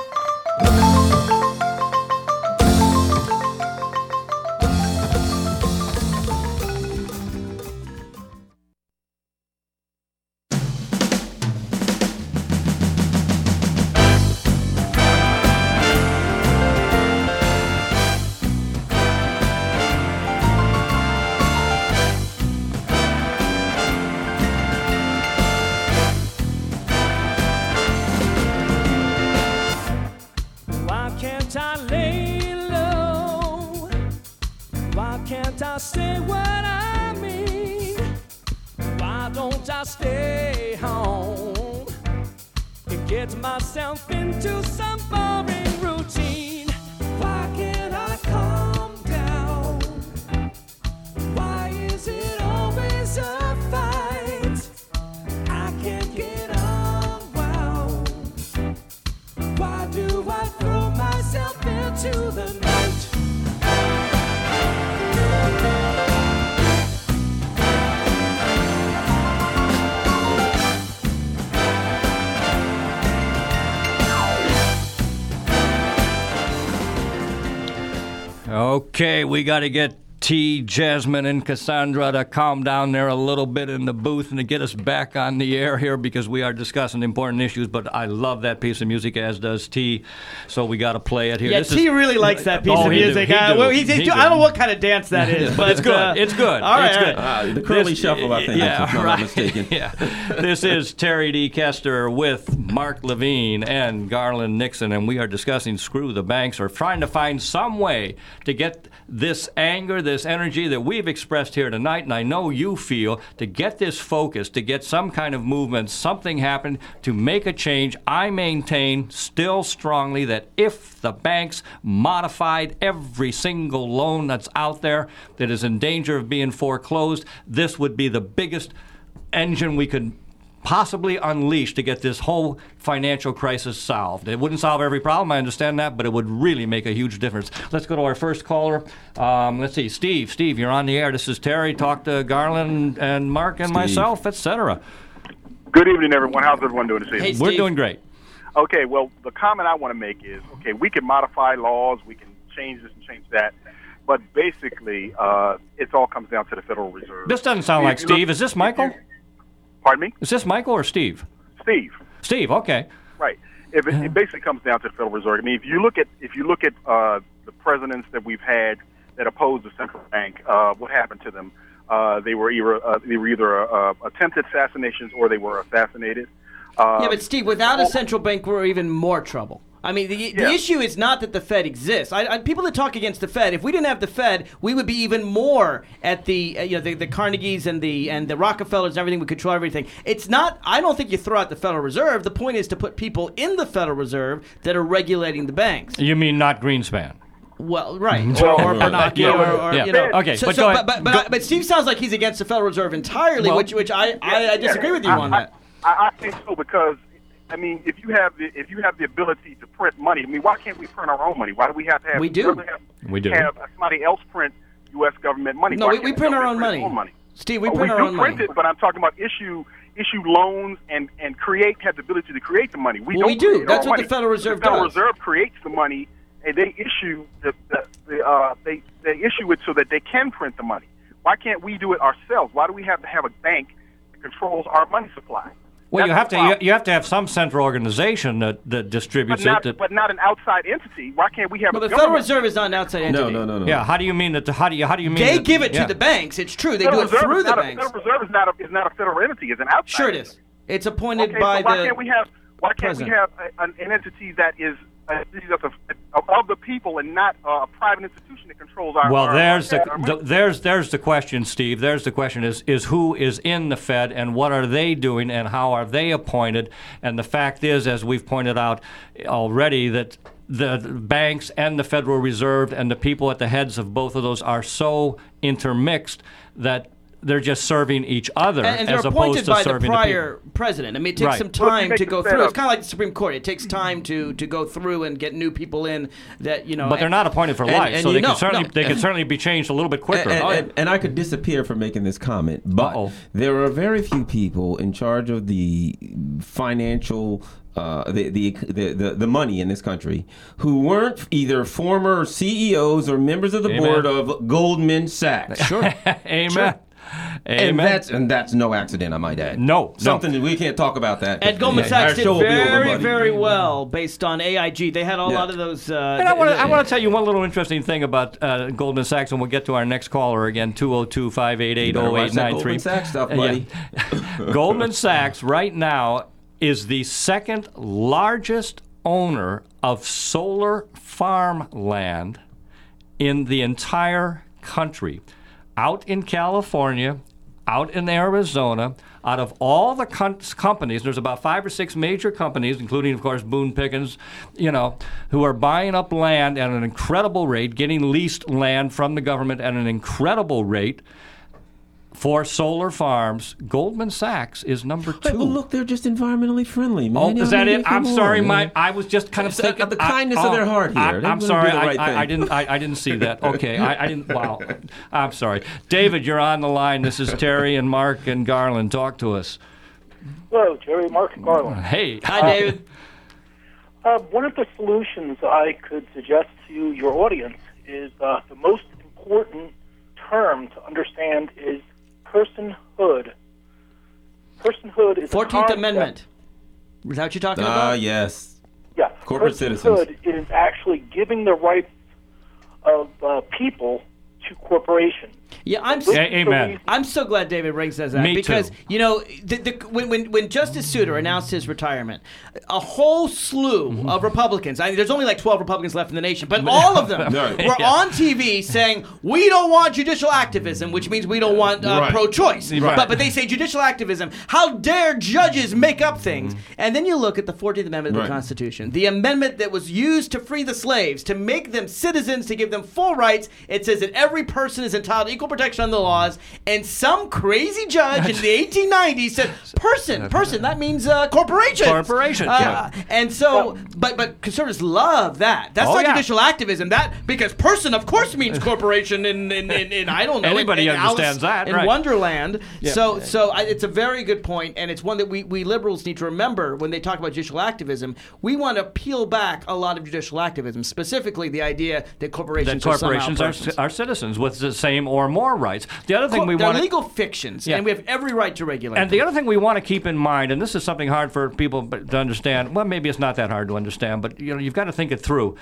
Okay, we got to get T, Jasmine, and Cassandra to calm down there a little bit in the booth and to get us back on the air here because we are discussing important issues, but I love that piece of music, as does T, so we got to play it here. Yeah, this T is, really likes that piece oh, of music. He do, he uh, do, well, he's, he's he do, I don't know what kind of dance that is, but it's good. Uh, it's good. All right, it's good. Uh, the curly this, shuffle, I think, yeah, if I'm right. not mistaken. Yeah. This is Terry D. Kester with Mark Levine and Garland Nixon, and we are discussing Screw the Banks, or trying to find some way to get this anger, this energy that we've expressed here tonight, and I know you feel, to get this focus, to get some kind of movement, something happen, to make a change. I maintain still strongly that if the banks modified every single loan that's out there that is in danger of being foreclosed, this would be the biggest engine we could possibly unleash to get this whole financial crisis solved. It wouldn't solve every problem, I understand that, but it would really make a huge difference. Let's go to our first caller. Um, let's see, Steve. Steve, you're on the air. This is Terry. Talk to Garland and Mark and Steve. myself, et cetera. Good evening, everyone. How's everyone doing this evening? Hey, We're Steve. doing great. Okay, well, the comment I want to make is, okay, we can modify laws, we can change this and change that, but basically, uh, it all comes down to the Federal Reserve. This doesn't sound If like you look- Steve. Is this Michael? Pardon me? Is this Michael or Steve? Steve. Steve, okay. Right. If it, it basically comes down to the Federal Reserve. I mean, if you look at if you look at uh, the presidents that we've had that opposed the central bank, uh, what happened to them? Uh, they were either uh, they were either uh, attempted assassinations or they were assassinated. Uh, Yeah, but Steve, without a central bank, we're in even more trouble. I mean, the, the Yeah. issue is not that the Fed exists. I, I, people that talk against the Fed, if we didn't have the Fed, we would be even more at the uh, you know the, the Carnegies and the and the Rockefellers and everything. We control everything. It's not. I don't think you throw out the Federal Reserve. The point is to put people in the Federal Reserve that are regulating the banks. You mean not Greenspan? Well, right, Well, or, or Bernanke, yeah, or, or yeah. you know. Okay, so, but so, go but, ahead. but, but, Go- I- but Steve sounds like he's against the Federal Reserve entirely, Well- which which I, I, I disagree with you I, on I, that. I, I think so because, I mean, if you have the if you have the ability to print money, I mean, why can't we print our own money? Why do we have to have We do. Have, We do. have somebody else print U S government money? No, Why we, can't we the print our own government money. money? Steve, we Oh, print we our do own print money. it, but I'm talking about issue issue loans and and create have the ability to create the money. We Well, don't we do. create That's our what the money. Federal Reserve the Federal does. Reserve creates the money, and they issue the, the, the uh, they they issue it so that they can print the money. Why can't we do it ourselves? Why do we have to have a bank that controls our money supply? Well, That's you have the to you, problem. you have to have some central organization that, that distributes but not, it. That, but not an outside entity. Why can't we have Well, a the Federal government? Reserve is not an outside entity. No, no, no, no. yeah, how do you mean that? How do you how do you mean They that- give it yeah. to the banks. It's true. They Federal do it Reserve through is the not a- banks. Federal Reserve is not a is not a federal entity. It's an outside. Sure it entity. is. It's appointed Okay, by so why the. can't we have why can't president. we have a, an, an entity that is uh, that's a, of the people and not uh, a private institution that controls our? Well, our, there's our, the, our the there's there's the question, Steve. There's the question: is is who is in the Fed and what are they doing and how are they appointed? And the fact is, as we've pointed out already, that the banks and the Federal Reserve and the people at the heads of both of those are so intermixed that they're just serving each other and, and they're as appointed opposed to by the serving prior the president. I mean, it takes Right. some Well, if you time make to the go Fed through. up- It's kind of like the Supreme Court. It takes time to, to go through and get new people in that you know. people. But they're not appointed for And- life, and so you they can know- certainly no. they can certainly be changed a little bit quicker. And, Oh, yeah. and, and I could disappear for making this comment, but Uh-oh. there are very few people in charge of the financial, uh, the, the the the the money in this country who weren't either former C E Os or members of the Amen. board of Goldman Sachs. Sure, Amen. Sure. Amen. and that's and that's no accident, I might add. No, no. something that we can't talk about that. And Goldman Our Sachs did show will be over, very, buddy. very well based on A I G. They had a Yeah. lot of those. Uh, And I want to th- I want to tell you one little interesting thing about uh, Goldman Sachs, and we'll get to our next caller again, two oh two, five eight eight, You better oh watch eight that nine three. Goldman Sachs stuff, Uh, buddy. yeah. Goldman Sachs right now is the second largest owner of solar farmland in the entire country. Out in California, out in Arizona, out of all the com- companies, there's about five or six major companies, including, of course, Boone Pickens, you know, who are buying up land at an incredible rate, getting leased land from the government at an incredible rate for solar farms. Goldman Sachs is number two. Hey, well, look, they're just environmentally friendly, man. Oh, You is know, that I mean, it? I'm come sorry, on, my man. I was just kind of It's thinking the I- kindness of oh, their heart here. I, They're I'm gonna sorry, do the I, right I, I thing. didn't. I, I didn't see that. Okay, I, I didn't. Wow, I'm sorry, David. You're on the line. This is Terry and Mark and Garland. Talk to us. Hello, Jerry, Mark, and Garland. Hey, Hi, David. Uh, one of the solutions I could suggest to your audience is uh, the most important term to understand is personhood. Personhood is a Fourteenth concept- Amendment. Is that what you're talking Ah, about? yes. Yeah, Corporate personhood citizens. is actually giving the rights of uh, people to corporations. Yeah, I'm. This is the amen. reason- I'm so glad David Riggs says that Me because too. you know the, the, when, when when Justice Souter announced his retirement, a whole slew Mm-hmm. of Republicans. I mean, there's only like twelve Republicans left in the nation, but all of them Right. were Yeah. on T V saying we don't want judicial activism, which means we don't want uh, Right. pro-choice. Right. But but they say judicial activism. How dare judges make up things? Mm-hmm. And then you look at the fourteenth Amendment of Right. the Constitution, the amendment that was used to free the slaves, to make them citizens, to give them full rights. It says that every person is entitled to equal protection under the laws. And some crazy judge in the eighteen nineties said, "Person, person." That means uh, corporations. Corporations, Uh, yeah. And so, but but conservatives love that. That's Oh, not yeah. judicial activism. That because person, of course, means corporation. In in, in, in I don't know. Anybody in, in understands Alice that, in right. Wonderland. So so I, it's a very good point, and it's one that we we liberals need to remember when they talk about judicial activism. We want to peel back a lot of judicial activism, specifically the idea that that corporations, corporations are are, somehow persons. are citizens with the same or more rights. The other thing we They're want legal fictions, Yeah. and we have every right to regulate. And the them. other thing we want to keep in mind, and this is something hard for people to understand. Well, maybe it's not that hard to understand, but you know, you've got to think it through.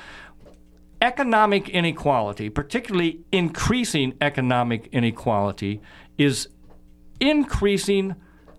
Economic inequality, particularly increasing economic inequality, is increasing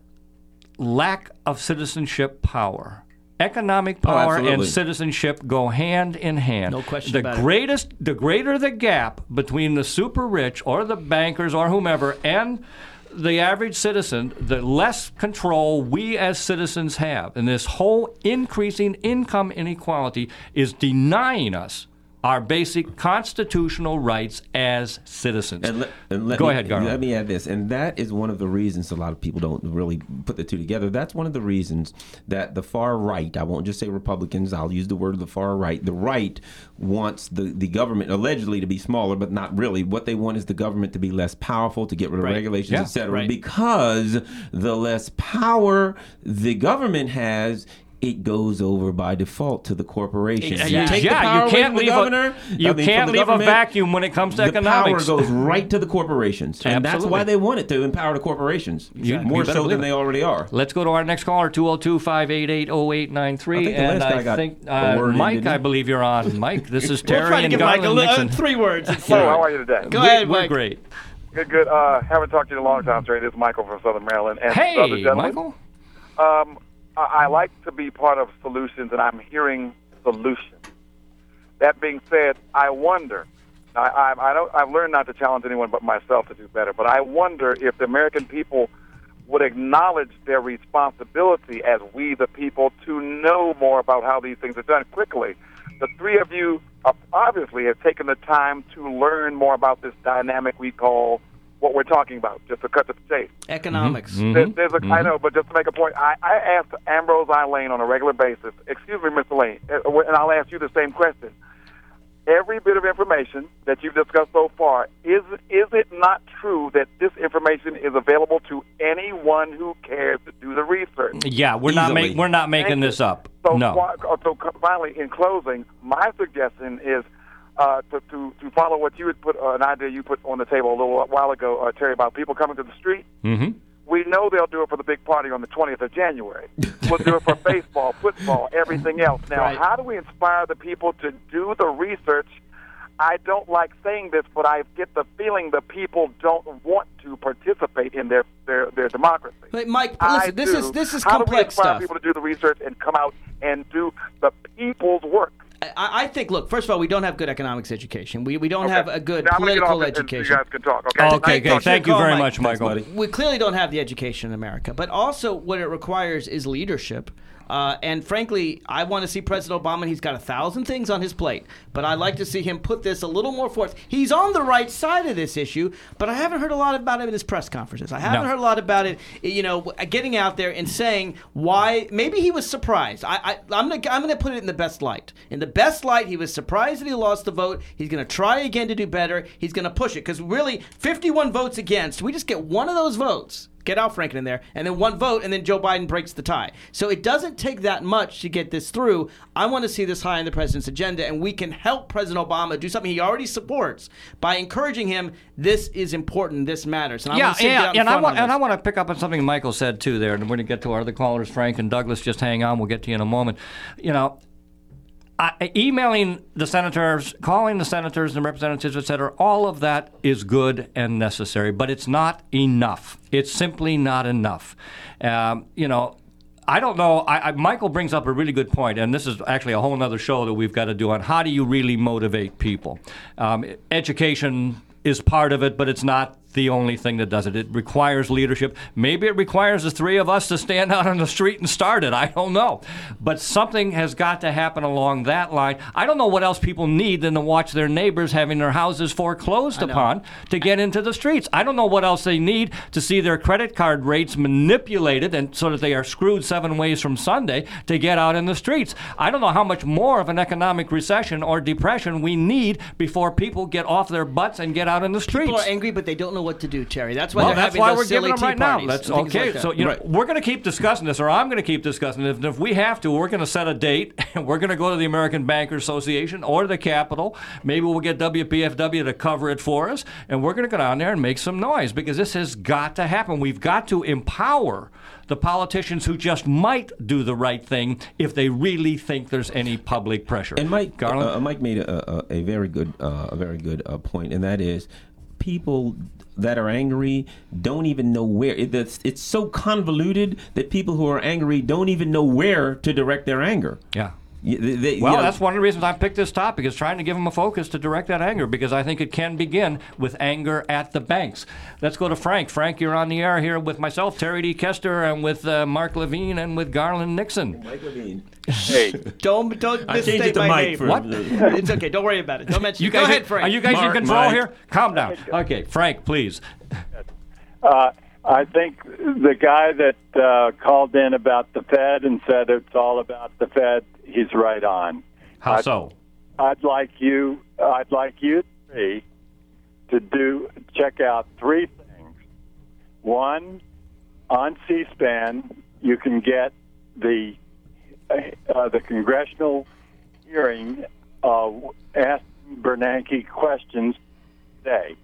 lack of citizenship power. Economic power and absolutely. citizenship go hand in hand. No question the about it. greatest, the greater the gap between the super rich or the bankers or whomever and the average citizen, the less control we as citizens have. And this whole increasing income inequality is denying us our basic constitutional rights as citizens. And let, and let Go me, ahead, Garland. Let me add this, and that is one of the reasons a lot of people don't really put the two together. That's one of the reasons that the far right, I won't just say Republicans, I'll use the word the far right, the right wants the, the government allegedly to be smaller, but not really. What they want is the government to be less powerful, to get rid of Right. regulations, Yeah, et cetera, right. because the less power the government has, it goes over by default to the corporation. Exactly. You take the yeah, power you away can't from the leave governor. a you I mean, can't from the leave a government, vacuum when it comes to the economics. power goes right to the corporations, and that's Absolutely. why they want it to empower the corporations You- more you better so believe than it. they already are. Let's go to our next caller, two oh two, five eight eight, oh eight nine three. I think the And last guy I got think, a uh, word in, Mike, didn't he? I believe you're on. Mike, this is Terry We'll try to and give Mike a Garland li- uh, Nixon. three words. Hello, how are you today? Go We- ahead, We're Mike. great. Good, good. Uh, haven't talked to you in a long time, Trey. This is Michael from Southern Maryland. And Hey, other gentlemen. Michael. Um, I, I like to be part of solutions, and I'm hearing solutions. That being said, I wonder. I, I, I don't. I've learned not to challenge anyone but myself to do better. But I wonder if the American people would acknowledge their responsibility as we, the people, to know more about how these things are done quickly. The three of you are obviously have taken the time to learn more about this dynamic we call what we're talking about, just to cut to the chase. Economics. Mm-hmm. There, there's a, I know, but just to make a point, I, I ask Ambrose I. Lane on a regular basis, excuse me, Mister Lane, uh, and I'll ask you the same question. Every bit of information that you've discussed so far, is is it not true that this information is available to anyone who cares to do the research? Yeah, we're not Easily. make, we're not making Thank you. this up. So, No. fi- so finally, in closing, my suggestion is uh, to, to to follow what you had put, uh, an idea you put on the table a little while ago, uh, Terry, about people coming to the street. Mm-hmm. We know they'll do it for the big party on the twentieth of January. We'll do it for baseball, football, everything else. Now, Right. how do we inspire the people to do the research? I don't like saying this, but I get the feeling the people don't want to participate in their, their, their democracy. But Mike, I listen, this do. is this is How do we complex inspire stuff. people to do the research and come out and do the people's work? I, I think, look, first of all, we don't have good economics education. We we don't Okay. have a good Now, I'm gonna get political off and- and education. You guys can talk. Okay. Okay, Thank okay. you. Thanks for Thank you your call, very Mike. much, Michael. buddy. We clearly don't have the education in America, but also what it requires is leadership. Uh, and frankly, I want to see President Obama. He's got a thousand things on his plate, but I'd like to see him put this a little more forth. He's on the right side of this issue, but I haven't heard a lot about it in his press conferences. I haven't No. heard a lot about it, you know, getting out there and saying why. Maybe he was surprised. I, I, I'm gonna I'm gonna put it in the best light. In the best light, he was surprised that he lost the vote. He's gonna try again to do better. He's gonna push it because really, fifty-one votes against. We just get one of those votes. Get Al Franken in there, and then one vote, and then Joe Biden breaks the tie. So it doesn't take that much to get this through. I want to see this high on the president's agenda, and we can help President Obama do something he already supports by encouraging him. This is important. This matters. And I Yeah, want to sit yeah, down in and I front want of and I this. want to pick up on something Michael said too there, and we're going to get to our other callers, Frank and Douglas. Just hang on, we'll get to you in a moment. You know, I, emailing the senators, calling the senators and representatives, et cetera, all of that is good and necessary, but it's not enough. It's simply not enough. Um, you know, I don't know. I, I, Michael brings up a really good point, and this is actually a whole other show that we've got to do on how do you really motivate people. Um, education is part of it, but it's not the only thing that does it. It requires leadership. Maybe it requires the three of us to stand out on the street and start it. I don't know. But something has got to happen along that line. I don't know what else people need than to watch their neighbors having their houses foreclosed upon to get into the streets. I don't know what else they need to see their credit card rates manipulated and so that they are screwed seven ways from Sunday to get out in the streets. I don't know how much more of an economic recession or depression we need before people get off their butts and get out in the streets. People are angry, but they don't know what to do, Terry. That's why Well, they're that's having why those we're silly giving them tea right now. parties Let's, and things okay, like that. so you know, Right. we're going to keep discussing this, or I'm going to keep discussing it. If we have to, we're going to set a date, and we're going to go to the American Bankers Association or the Capitol. Maybe we'll get W P F W to cover it for us, and we're going to go down there and make some noise because this has got to happen. We've got to empower the politicians who just might do the right thing if they really think there's any public pressure. And Mike, Garland? uh, Mike made a, a, a very good, uh, a very good uh, point, and that is, people that are angry don't even know where. It, it's, it's so convoluted that people who are angry don't even know where to direct their anger. yeah. Y- they- they- Well, you know, that's one of the reasons I picked this topic, is trying to give them a focus to direct that anger, because I think it can begin with anger at the banks. Let's go to Frank. Frank, you're on the air here with myself, Terry D. Kester, and with uh, Mark Levine, and with Garland Nixon. Mike Levine. Hey, Don't don't I changed misstate it to my Mike name. for- What? It's okay. Don't worry about it. Don't mention. You Go guys ahead, are, Frank. are you guys Mark, in control Mike. here? Calm down. Okay, Frank, please. Uh, I think the guy that uh, called in about the Fed and said it's all about the Fed, he's right on. How I'd, so? I'd like you. I'd like you three to do check out three things. One, on C-SPAN, you can get the uh, the congressional hearing uh, asked Bernanke questions today.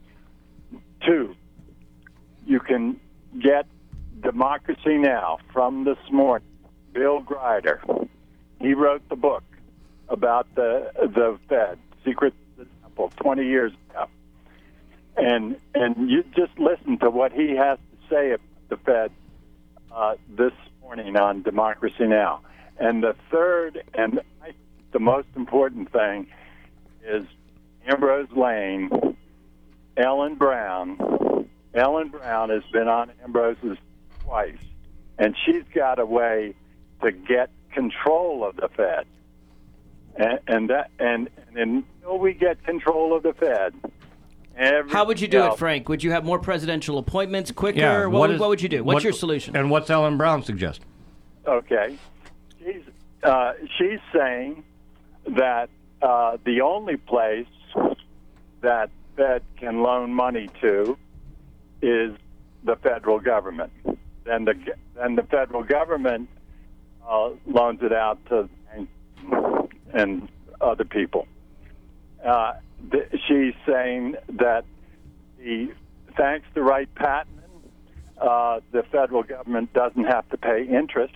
Two, you can get Democracy Now! From this morning. Bill Grider, he wrote the book about the the Fed, Secret of the Temple, twenty years ago. And and you just listen to what he has to say about the Fed uh, this morning on Democracy Now! And the third, and I think the most important thing, is Ambrose Lane, Ellen Brown. Ellen Brown has been on Ambrose's twice, and she's got a way to get control of the Fed. And, and that, and, and until we get control of the Fed, how would you do else, it, Frank? Would you have more presidential appointments quicker? Yeah, what, what, would, is, what would you do? What's what, your solution? And what's Ellen Brown suggest? Okay, she's uh, she's saying that uh, the only place that Fed can loan money to is the federal government. Then the then the federal government uh, loans it out to banks and other people. Uh, th- she's saying that the thanks to Wright-Patman, uh, the federal government doesn't have to pay interest.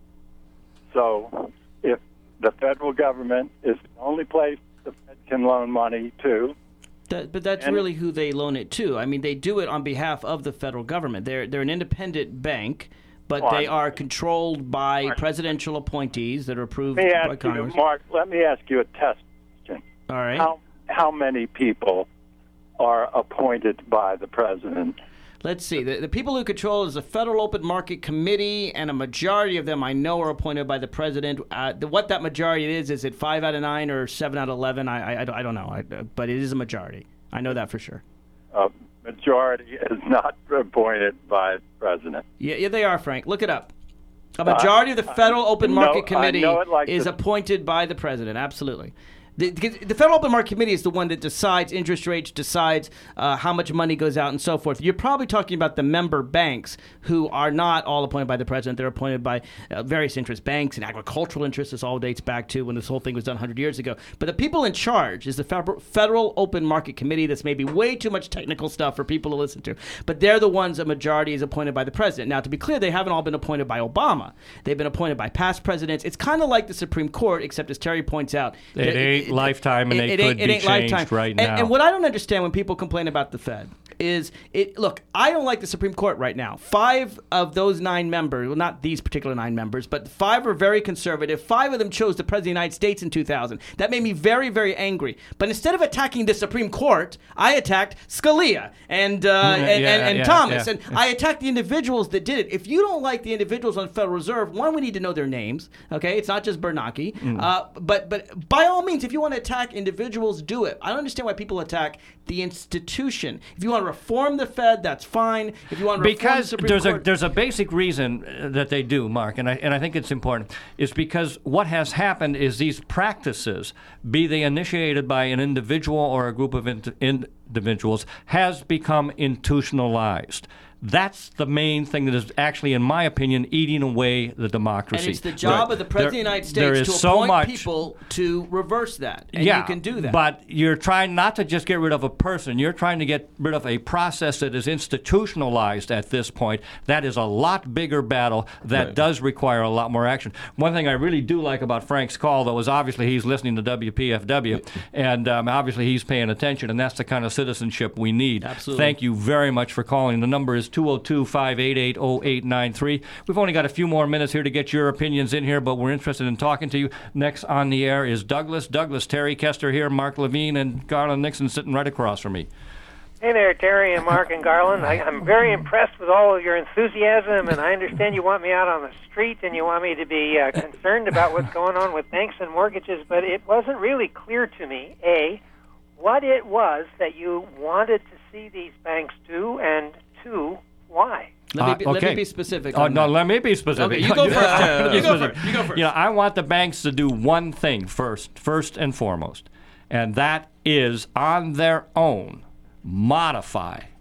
So if the federal government is the only place the Fed can loan money to, That, but that's and, really who they loan it to. I mean, they do it on behalf of the federal government. They're they're an independent bank, but well, they are controlled by Mark, presidential appointees that are approved let me by ask Congress. You, Mark, let me ask you a test question. All right. How how many people are appointed by the president? Let's see. The, the people who control is the Federal Open Market Committee, and a majority of them I know are appointed by the president. Uh, the, what that majority is, is it five out of nine or seven out of eleven? I, I, I don't know, I, but it is a majority. I know that for sure. A majority is not appointed by the president. Yeah, yeah, they are, Frank. Look it up. A majority uh, of the Federal Open Market know, Committee like is the, appointed by the president. Absolutely. The, the Federal Open Market Committee is the one that decides interest rates, decides uh, how much money goes out, and so forth. You're probably talking about the member banks, who are not all appointed by the president. They're appointed by uh, various interest banks and agricultural interests. This all dates back to when this whole thing was done one hundred years ago. But the people in charge is the Federal Open Market Committee. That's maybe way too much technical stuff for people to listen to. But they're the ones, a majority is appointed by the president. Now, to be clear, they haven't all been appointed by Obama. They've been appointed by past presidents. It's kind of like the Supreme Court, except as Terry points out, it ain't it, lifetime and it, they it could it be ain't changed lifetime. right and, now. And what I don't understand when people complain about the Fed is, it. look, I don't like the Supreme Court right now. Five of those nine members, well, not these particular nine members, but five are very conservative. Five of them chose the President of the United States in two thousand. That made me very, very angry. But instead of attacking the Supreme Court, I attacked Scalia and uh, yeah, and, yeah, and, and yeah, Thomas. yeah. And I attacked the individuals that did it. If you don't like the individuals on the Federal Reserve, one, we need to know their names. Okay, it's not just Bernanke. Mm. Uh, but but by all means, if you want to attack individuals, do it. I don't understand why people attack the institution. If you want to reform the Fed, that's fine. If you want to reform because the Supreme there's Court, a there's a basic reason that they do, Mark, and I and I think it's important. Is because what has happened is these practices, be they initiated by an individual or a group of in, individuals, has become institutionalized. That's the main thing that is actually, in my opinion, eating away the democracy. And it's the job right. of the President there, of the United States to so appoint much, people to reverse that. And yeah, you can do that. But you're trying not to just get rid of a person. You're trying to get rid of a process that is institutionalized at this point. That is a lot bigger battle that right. does require a lot more action. One thing I really do like about Frank's call, though, is obviously he's listening to W P F W, and um, obviously he's paying attention, and that's the kind of citizenship we need. Absolutely. Thank you very much for calling. The number is two oh two, five eight eight, oh eight nine three. We've only got a few more minutes here to get your opinions in here, but we're interested in talking to you. Next on the air is Douglas. Douglas, Terry Kester here, Mark Levine, and Garland Nixon sitting right across from me. Hey there, Terry and Mark and Garland. I, I'm very impressed with all of your enthusiasm, and I understand you want me out on the street and you want me to be uh, concerned about what's going on with banks and mortgages, but it wasn't really clear to me, A, what it was that you wanted to see these banks do, and two, why? Let me, be, uh, okay. let me be specific. Oh, on no, that. let me be specific. Okay, you go first. you, go first. you go first. You know, I want the banks to do one thing first, first and foremost, and that is on their own modify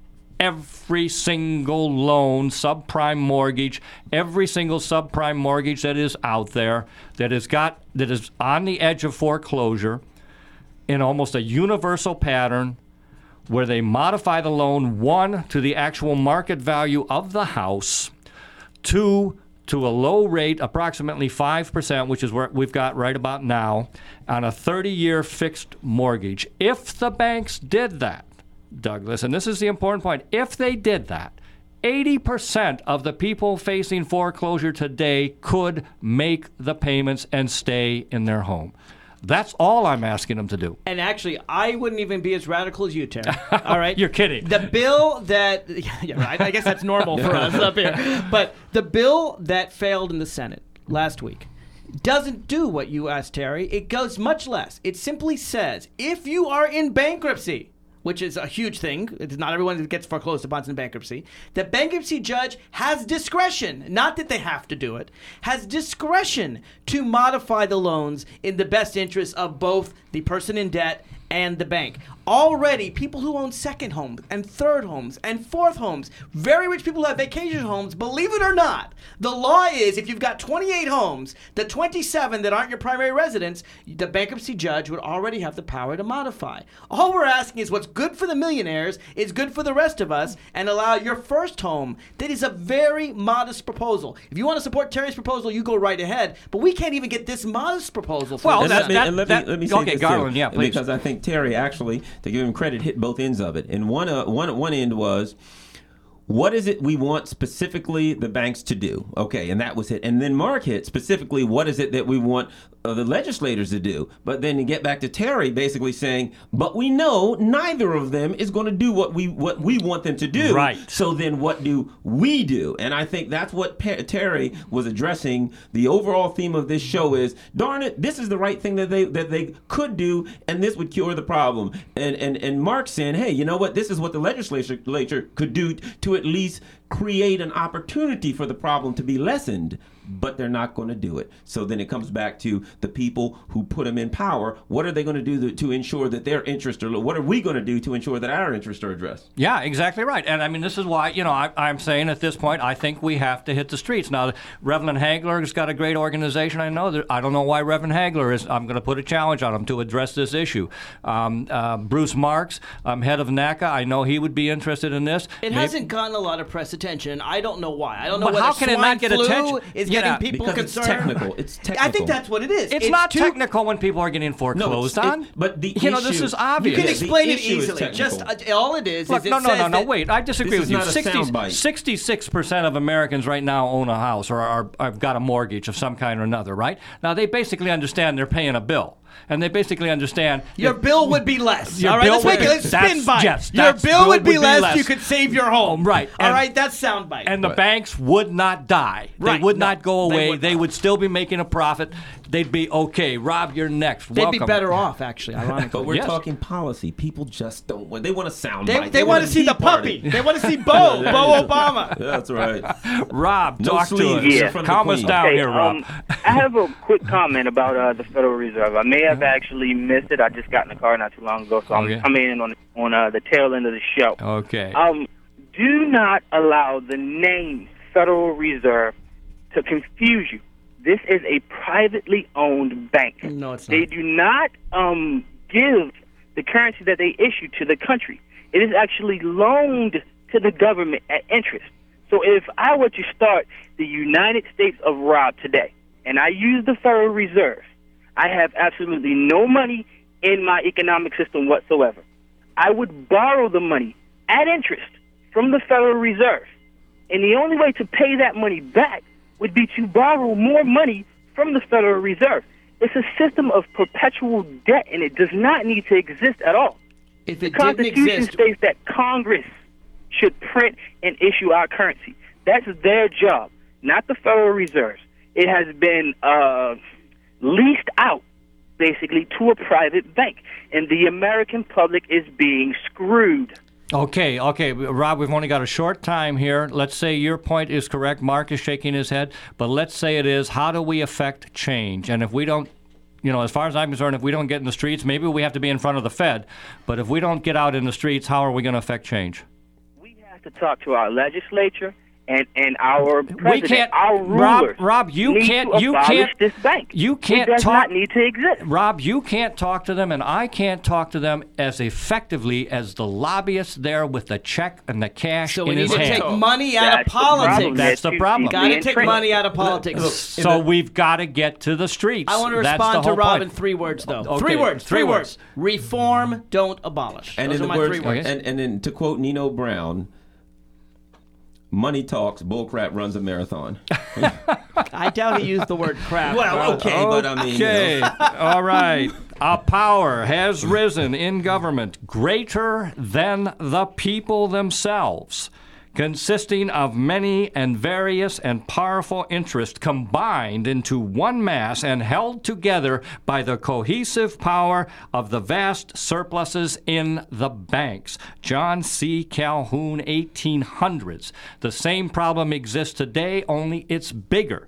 every single loan, subprime mortgage, every single subprime mortgage that is out there that is got that is on the edge of foreclosure in almost a universal pattern where they modify the loan, one, to the actual market value of the house, two, to a low rate, approximately five percent, which is what we've got right about now, on a thirty-year fixed mortgage. If the banks did that, Douglas, and this is the important point, if they did that, eighty percent of the people facing foreclosure today could make the payments and stay in their home. That's all I'm asking them to do. And actually, I wouldn't even be as radical as you, Terry. All right? You're kidding. The bill that... Yeah, right. I guess that's normal for us up here. But the bill that failed in the Senate last week doesn't do what you asked, Terry. It goes much less. It simply says, if you are in bankruptcy, which is a huge thing. It's not everyone that gets foreclosed upon in bankruptcy. The bankruptcy judge has discretion, not that they have to do it, has discretion to modify the loans in the best interest of both the person in debt and the bank. Already, people who own second homes and third homes and fourth homes, very rich people who have vacation homes, believe it or not, the law is if you've got twenty-eight homes, the twenty-seven that aren't your primary residence, the bankruptcy judge would already have the power to modify. All we're asking is what's good for the millionaires is good for the rest of us and allow your first home. That is a very modest proposal. If you want to support Terry's proposal, you go right ahead, but we can't even get this modest proposal for well, the that, Senate. that, And let that, me, let me say okay, this Garland, too, yeah, please. Because I think Terry actually, to give him credit, hit both ends of it. And one, uh, one, one end was, what is it we want specifically the banks to do? Okay, and that was it. And then Mark hit specifically, what is it that we want uh, the legislators to do? But then you get back to Terry basically saying, but we know neither of them is going to do what we what we want them to do. Right. So then what do we do? And I think that's what Pe- Terry was addressing. The overall theme of this show is, darn it, this is the right thing that they that they could do, and this would cure the problem. And and and Mark saying, hey, you know what? This is what the legislature could do to at least create an opportunity for the problem to be lessened, but they're not going to do it. So then it comes back to the people who put them in power. What are they going to do to, to ensure that their interests are, what are we going to do to ensure that our interests are addressed? Yeah, exactly right. And I mean, this is why, you know, I, I'm saying at this point, I think we have to hit the streets. Now, Reverend Hagler has got a great organization. I know that. I don't know why Reverend Hagler is, I'm going to put a challenge on him to address this issue. Um, uh, Bruce Marks, um, head of NACA, I know he would be interested in this. It Maybe, hasn't gotten a lot of press attention. I don't know why. I don't know But whether how can it swine not get flu attention? is Yeah, getting people because concerned. it's technical. It's technical. I think that's what it is. It's, not too, technical when people are getting foreclosed No, it's- on. it- but the you know, this issue- is You obvious. can the explain it issue is easily. technical. Just uh, all it is Look, is it no, no, says no, no. that- Wait, I disagree This with is you. not a soundbite. sixty-six percent of Americans right now own a house or are, have got a mortgage of some kind or another, right? Now, they basically understand they're paying a bill. And they basically understand... Your that- bill would be less. Your all right, bill let's would make be- it let's spin that's- by. yes, Your that's- bill bill would be, would be less. less. You could save your home. Right. All And- right, that's soundbite. And the banks would not die. Right, They would no, not go they away. would They not. would still be making a profit. They'd be okay. Rob, you're next. They'd Welcome. be better off, actually, ironically. But we're Yes. talking policy. People just don't want. They want a sound They, bite. they, want to see the puppy. They want to see Bo, Bo Obama. That's right. Rob, No talk to sleeves. us. Yeah. Yeah. Calm us Queen. down Okay, here, Rob. um, I have a quick comment about uh, the Federal Reserve. I may have actually missed it. I just got in the car not too long ago, so I'm Okay. coming in on on uh, the tail end of the show. Okay. Um, do not allow the name Federal Reserve to confuse you. This is a privately owned bank. No, it's not. They do not um, give the currency that they issue to the country. It is actually loaned to the government at interest. So if I were to start the United States of Rob today, and I use the Federal Reserve, I have absolutely no money in my economic system whatsoever. I would borrow the money at interest from the Federal Reserve. And the only way to pay that money back would be to borrow more money from the Federal Reserve. It's a system of perpetual debt, and it does not need to exist at all. If The it didn't Constitution exist, states that Congress should print and issue our currency. That's their job, not the Federal Reserve. It has been uh, leased out, basically, to a private bank, and the American public is being screwed. Okay, okay, Rob, we've only got a short time here. Let's say your point is correct. Mark is shaking his head. But let's say it is, how do we affect change? And if we don't, you know, as far as I'm concerned, if we don't get in the streets, maybe we have to be in front of the Fed. But if we don't get out in the streets, how are we going to affect change? We have to talk to our legislature and, and our president, we can't, our rulers. Rob, Rob, you need can't, to you abolish can't, this bank. you can't it does talk. not need to exist. Rob, you can't talk to them, and I can't talk to them as effectively as the lobbyist there with the check and the cash So in we need his to hand. take money out That's of the problem. politics. That's the problem. Got to take money out of politics. So we've got to get to the streets. I want to That's respond the to whole Rob point. in three words, though. Okay, Three words. three Three words. words. Reform, don't abolish. And Those in are the my words, three words. and, and then to quote Nino Brown, money talks, bullcrap runs a marathon. I doubt he used the word crap. Well, okay, but I mean, Okay, you know. all right. A power has risen in government greater than the people themselves, consisting of many and various and powerful interests combined into one mass and held together by the cohesive power of the vast surpluses in the banks. John C. Calhoun, eighteen hundreds. The same problem exists today, only it's bigger.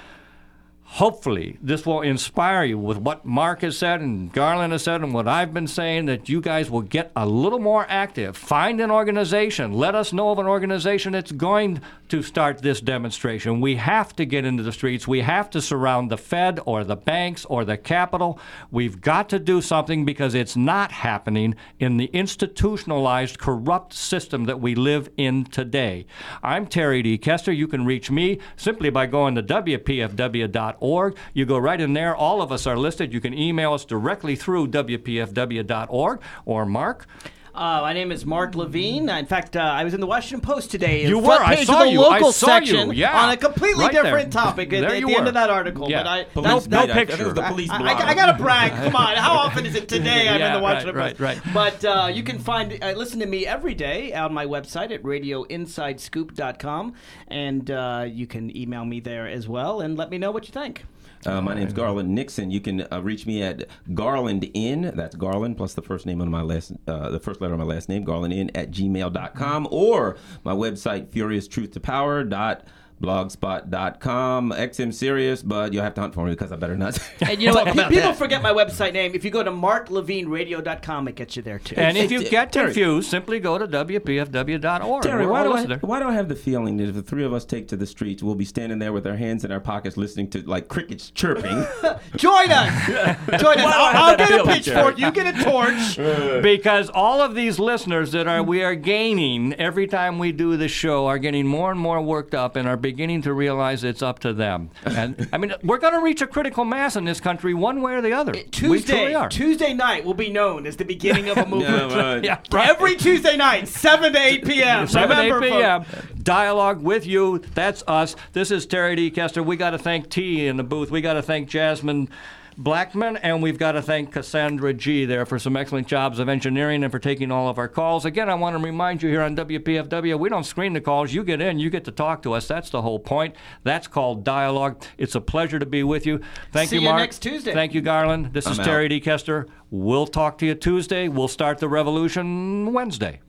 Hopefully, this will inspire you with what Mark has said and Garland has said and what I've been saying, that you guys will get a little more active. Find an organization. Let us know of an organization that's going to start this demonstration. We have to get into the streets. We have to surround the Fed or the banks or the Capitol. We've got to do something because it's not happening in the institutionalized, corrupt system that we live in today. I'm Terry D. Kester. You can reach me simply by going to W P F W dot org. You go right in there. All of us are listed. You can email us directly through W P F W dot org or Mark. Uh, my name is Mark Levine. In fact, uh, I was in the Washington Post today. You front were. I page saw of the you. I local saw section you. Yeah. on a completely Right different there. topic at, There at you the end were. of that article. Yeah. But I, No- that's, no that- picture. The police I, blog. I, I got to brag. Come on. How often is it today I'm Yeah, in the right, Washington right, Post? right. But uh, you can find, uh, listen to me every day on my website at radio inside scoop dot com. And uh, you can email me there as well and let me know what you think. Uh, my name's Garland Nixon. You can uh, reach me at Garland N. That's Garland plus the first name of my last, uh, the first letter of my last name. Garland N at gmail dot com or my website furious truth to power dot blogspot dot com. X M serious, but you'll have to hunt for me because I better not. And you know talk what? about People that. forget my website name. If you go to mark levine radio dot com, it gets you there too. And if you Terry- get confused, simply go to W P F W dot org. Terry, We're why all do, I, listed there. why do I have the feeling that if the three of us take to the streets, we'll be standing there with our hands in our pockets listening to like crickets chirping? Join us. Join us. I'll, I'll get a pitchfork. You get a torch. Because all of these listeners that are we are gaining every time we do the show are getting more and more worked up and are beginning to realize it's up to them. And I mean, we're going to reach a critical mass in this country one way or the other. we truly Tuesday, are. Tuesday night will be known as the beginning of a movement. Yeah, right. Yeah, right. Every Tuesday night, seven to eight p.m. seven, Remember, eight p.m. folks. Dialogue with you. That's us. This is Terry D. Kester. We got to thank T in the booth. We got to thank Jasmine Blackman, and we've got to thank Cassandra G. there for some excellent jobs of engineering and for taking all of our calls. Again, I want to remind you here on W P F W, we don't screen the calls. You get in, you get to talk to us. That's the whole point. That's called dialogue. It's a pleasure to be with you. Thank See you, you Mark. next Tuesday. Thank you, Garland. This is I'm Terry out. D. Kester. We'll talk to you Tuesday. We'll start the revolution Wednesday.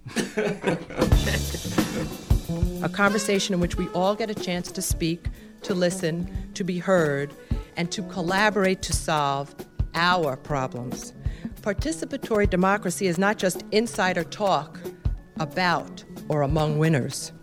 A conversation in which we all get a chance to speak, to listen, to be heard, and to collaborate to solve our problems. Participatory democracy is not just insider talk about or among winners.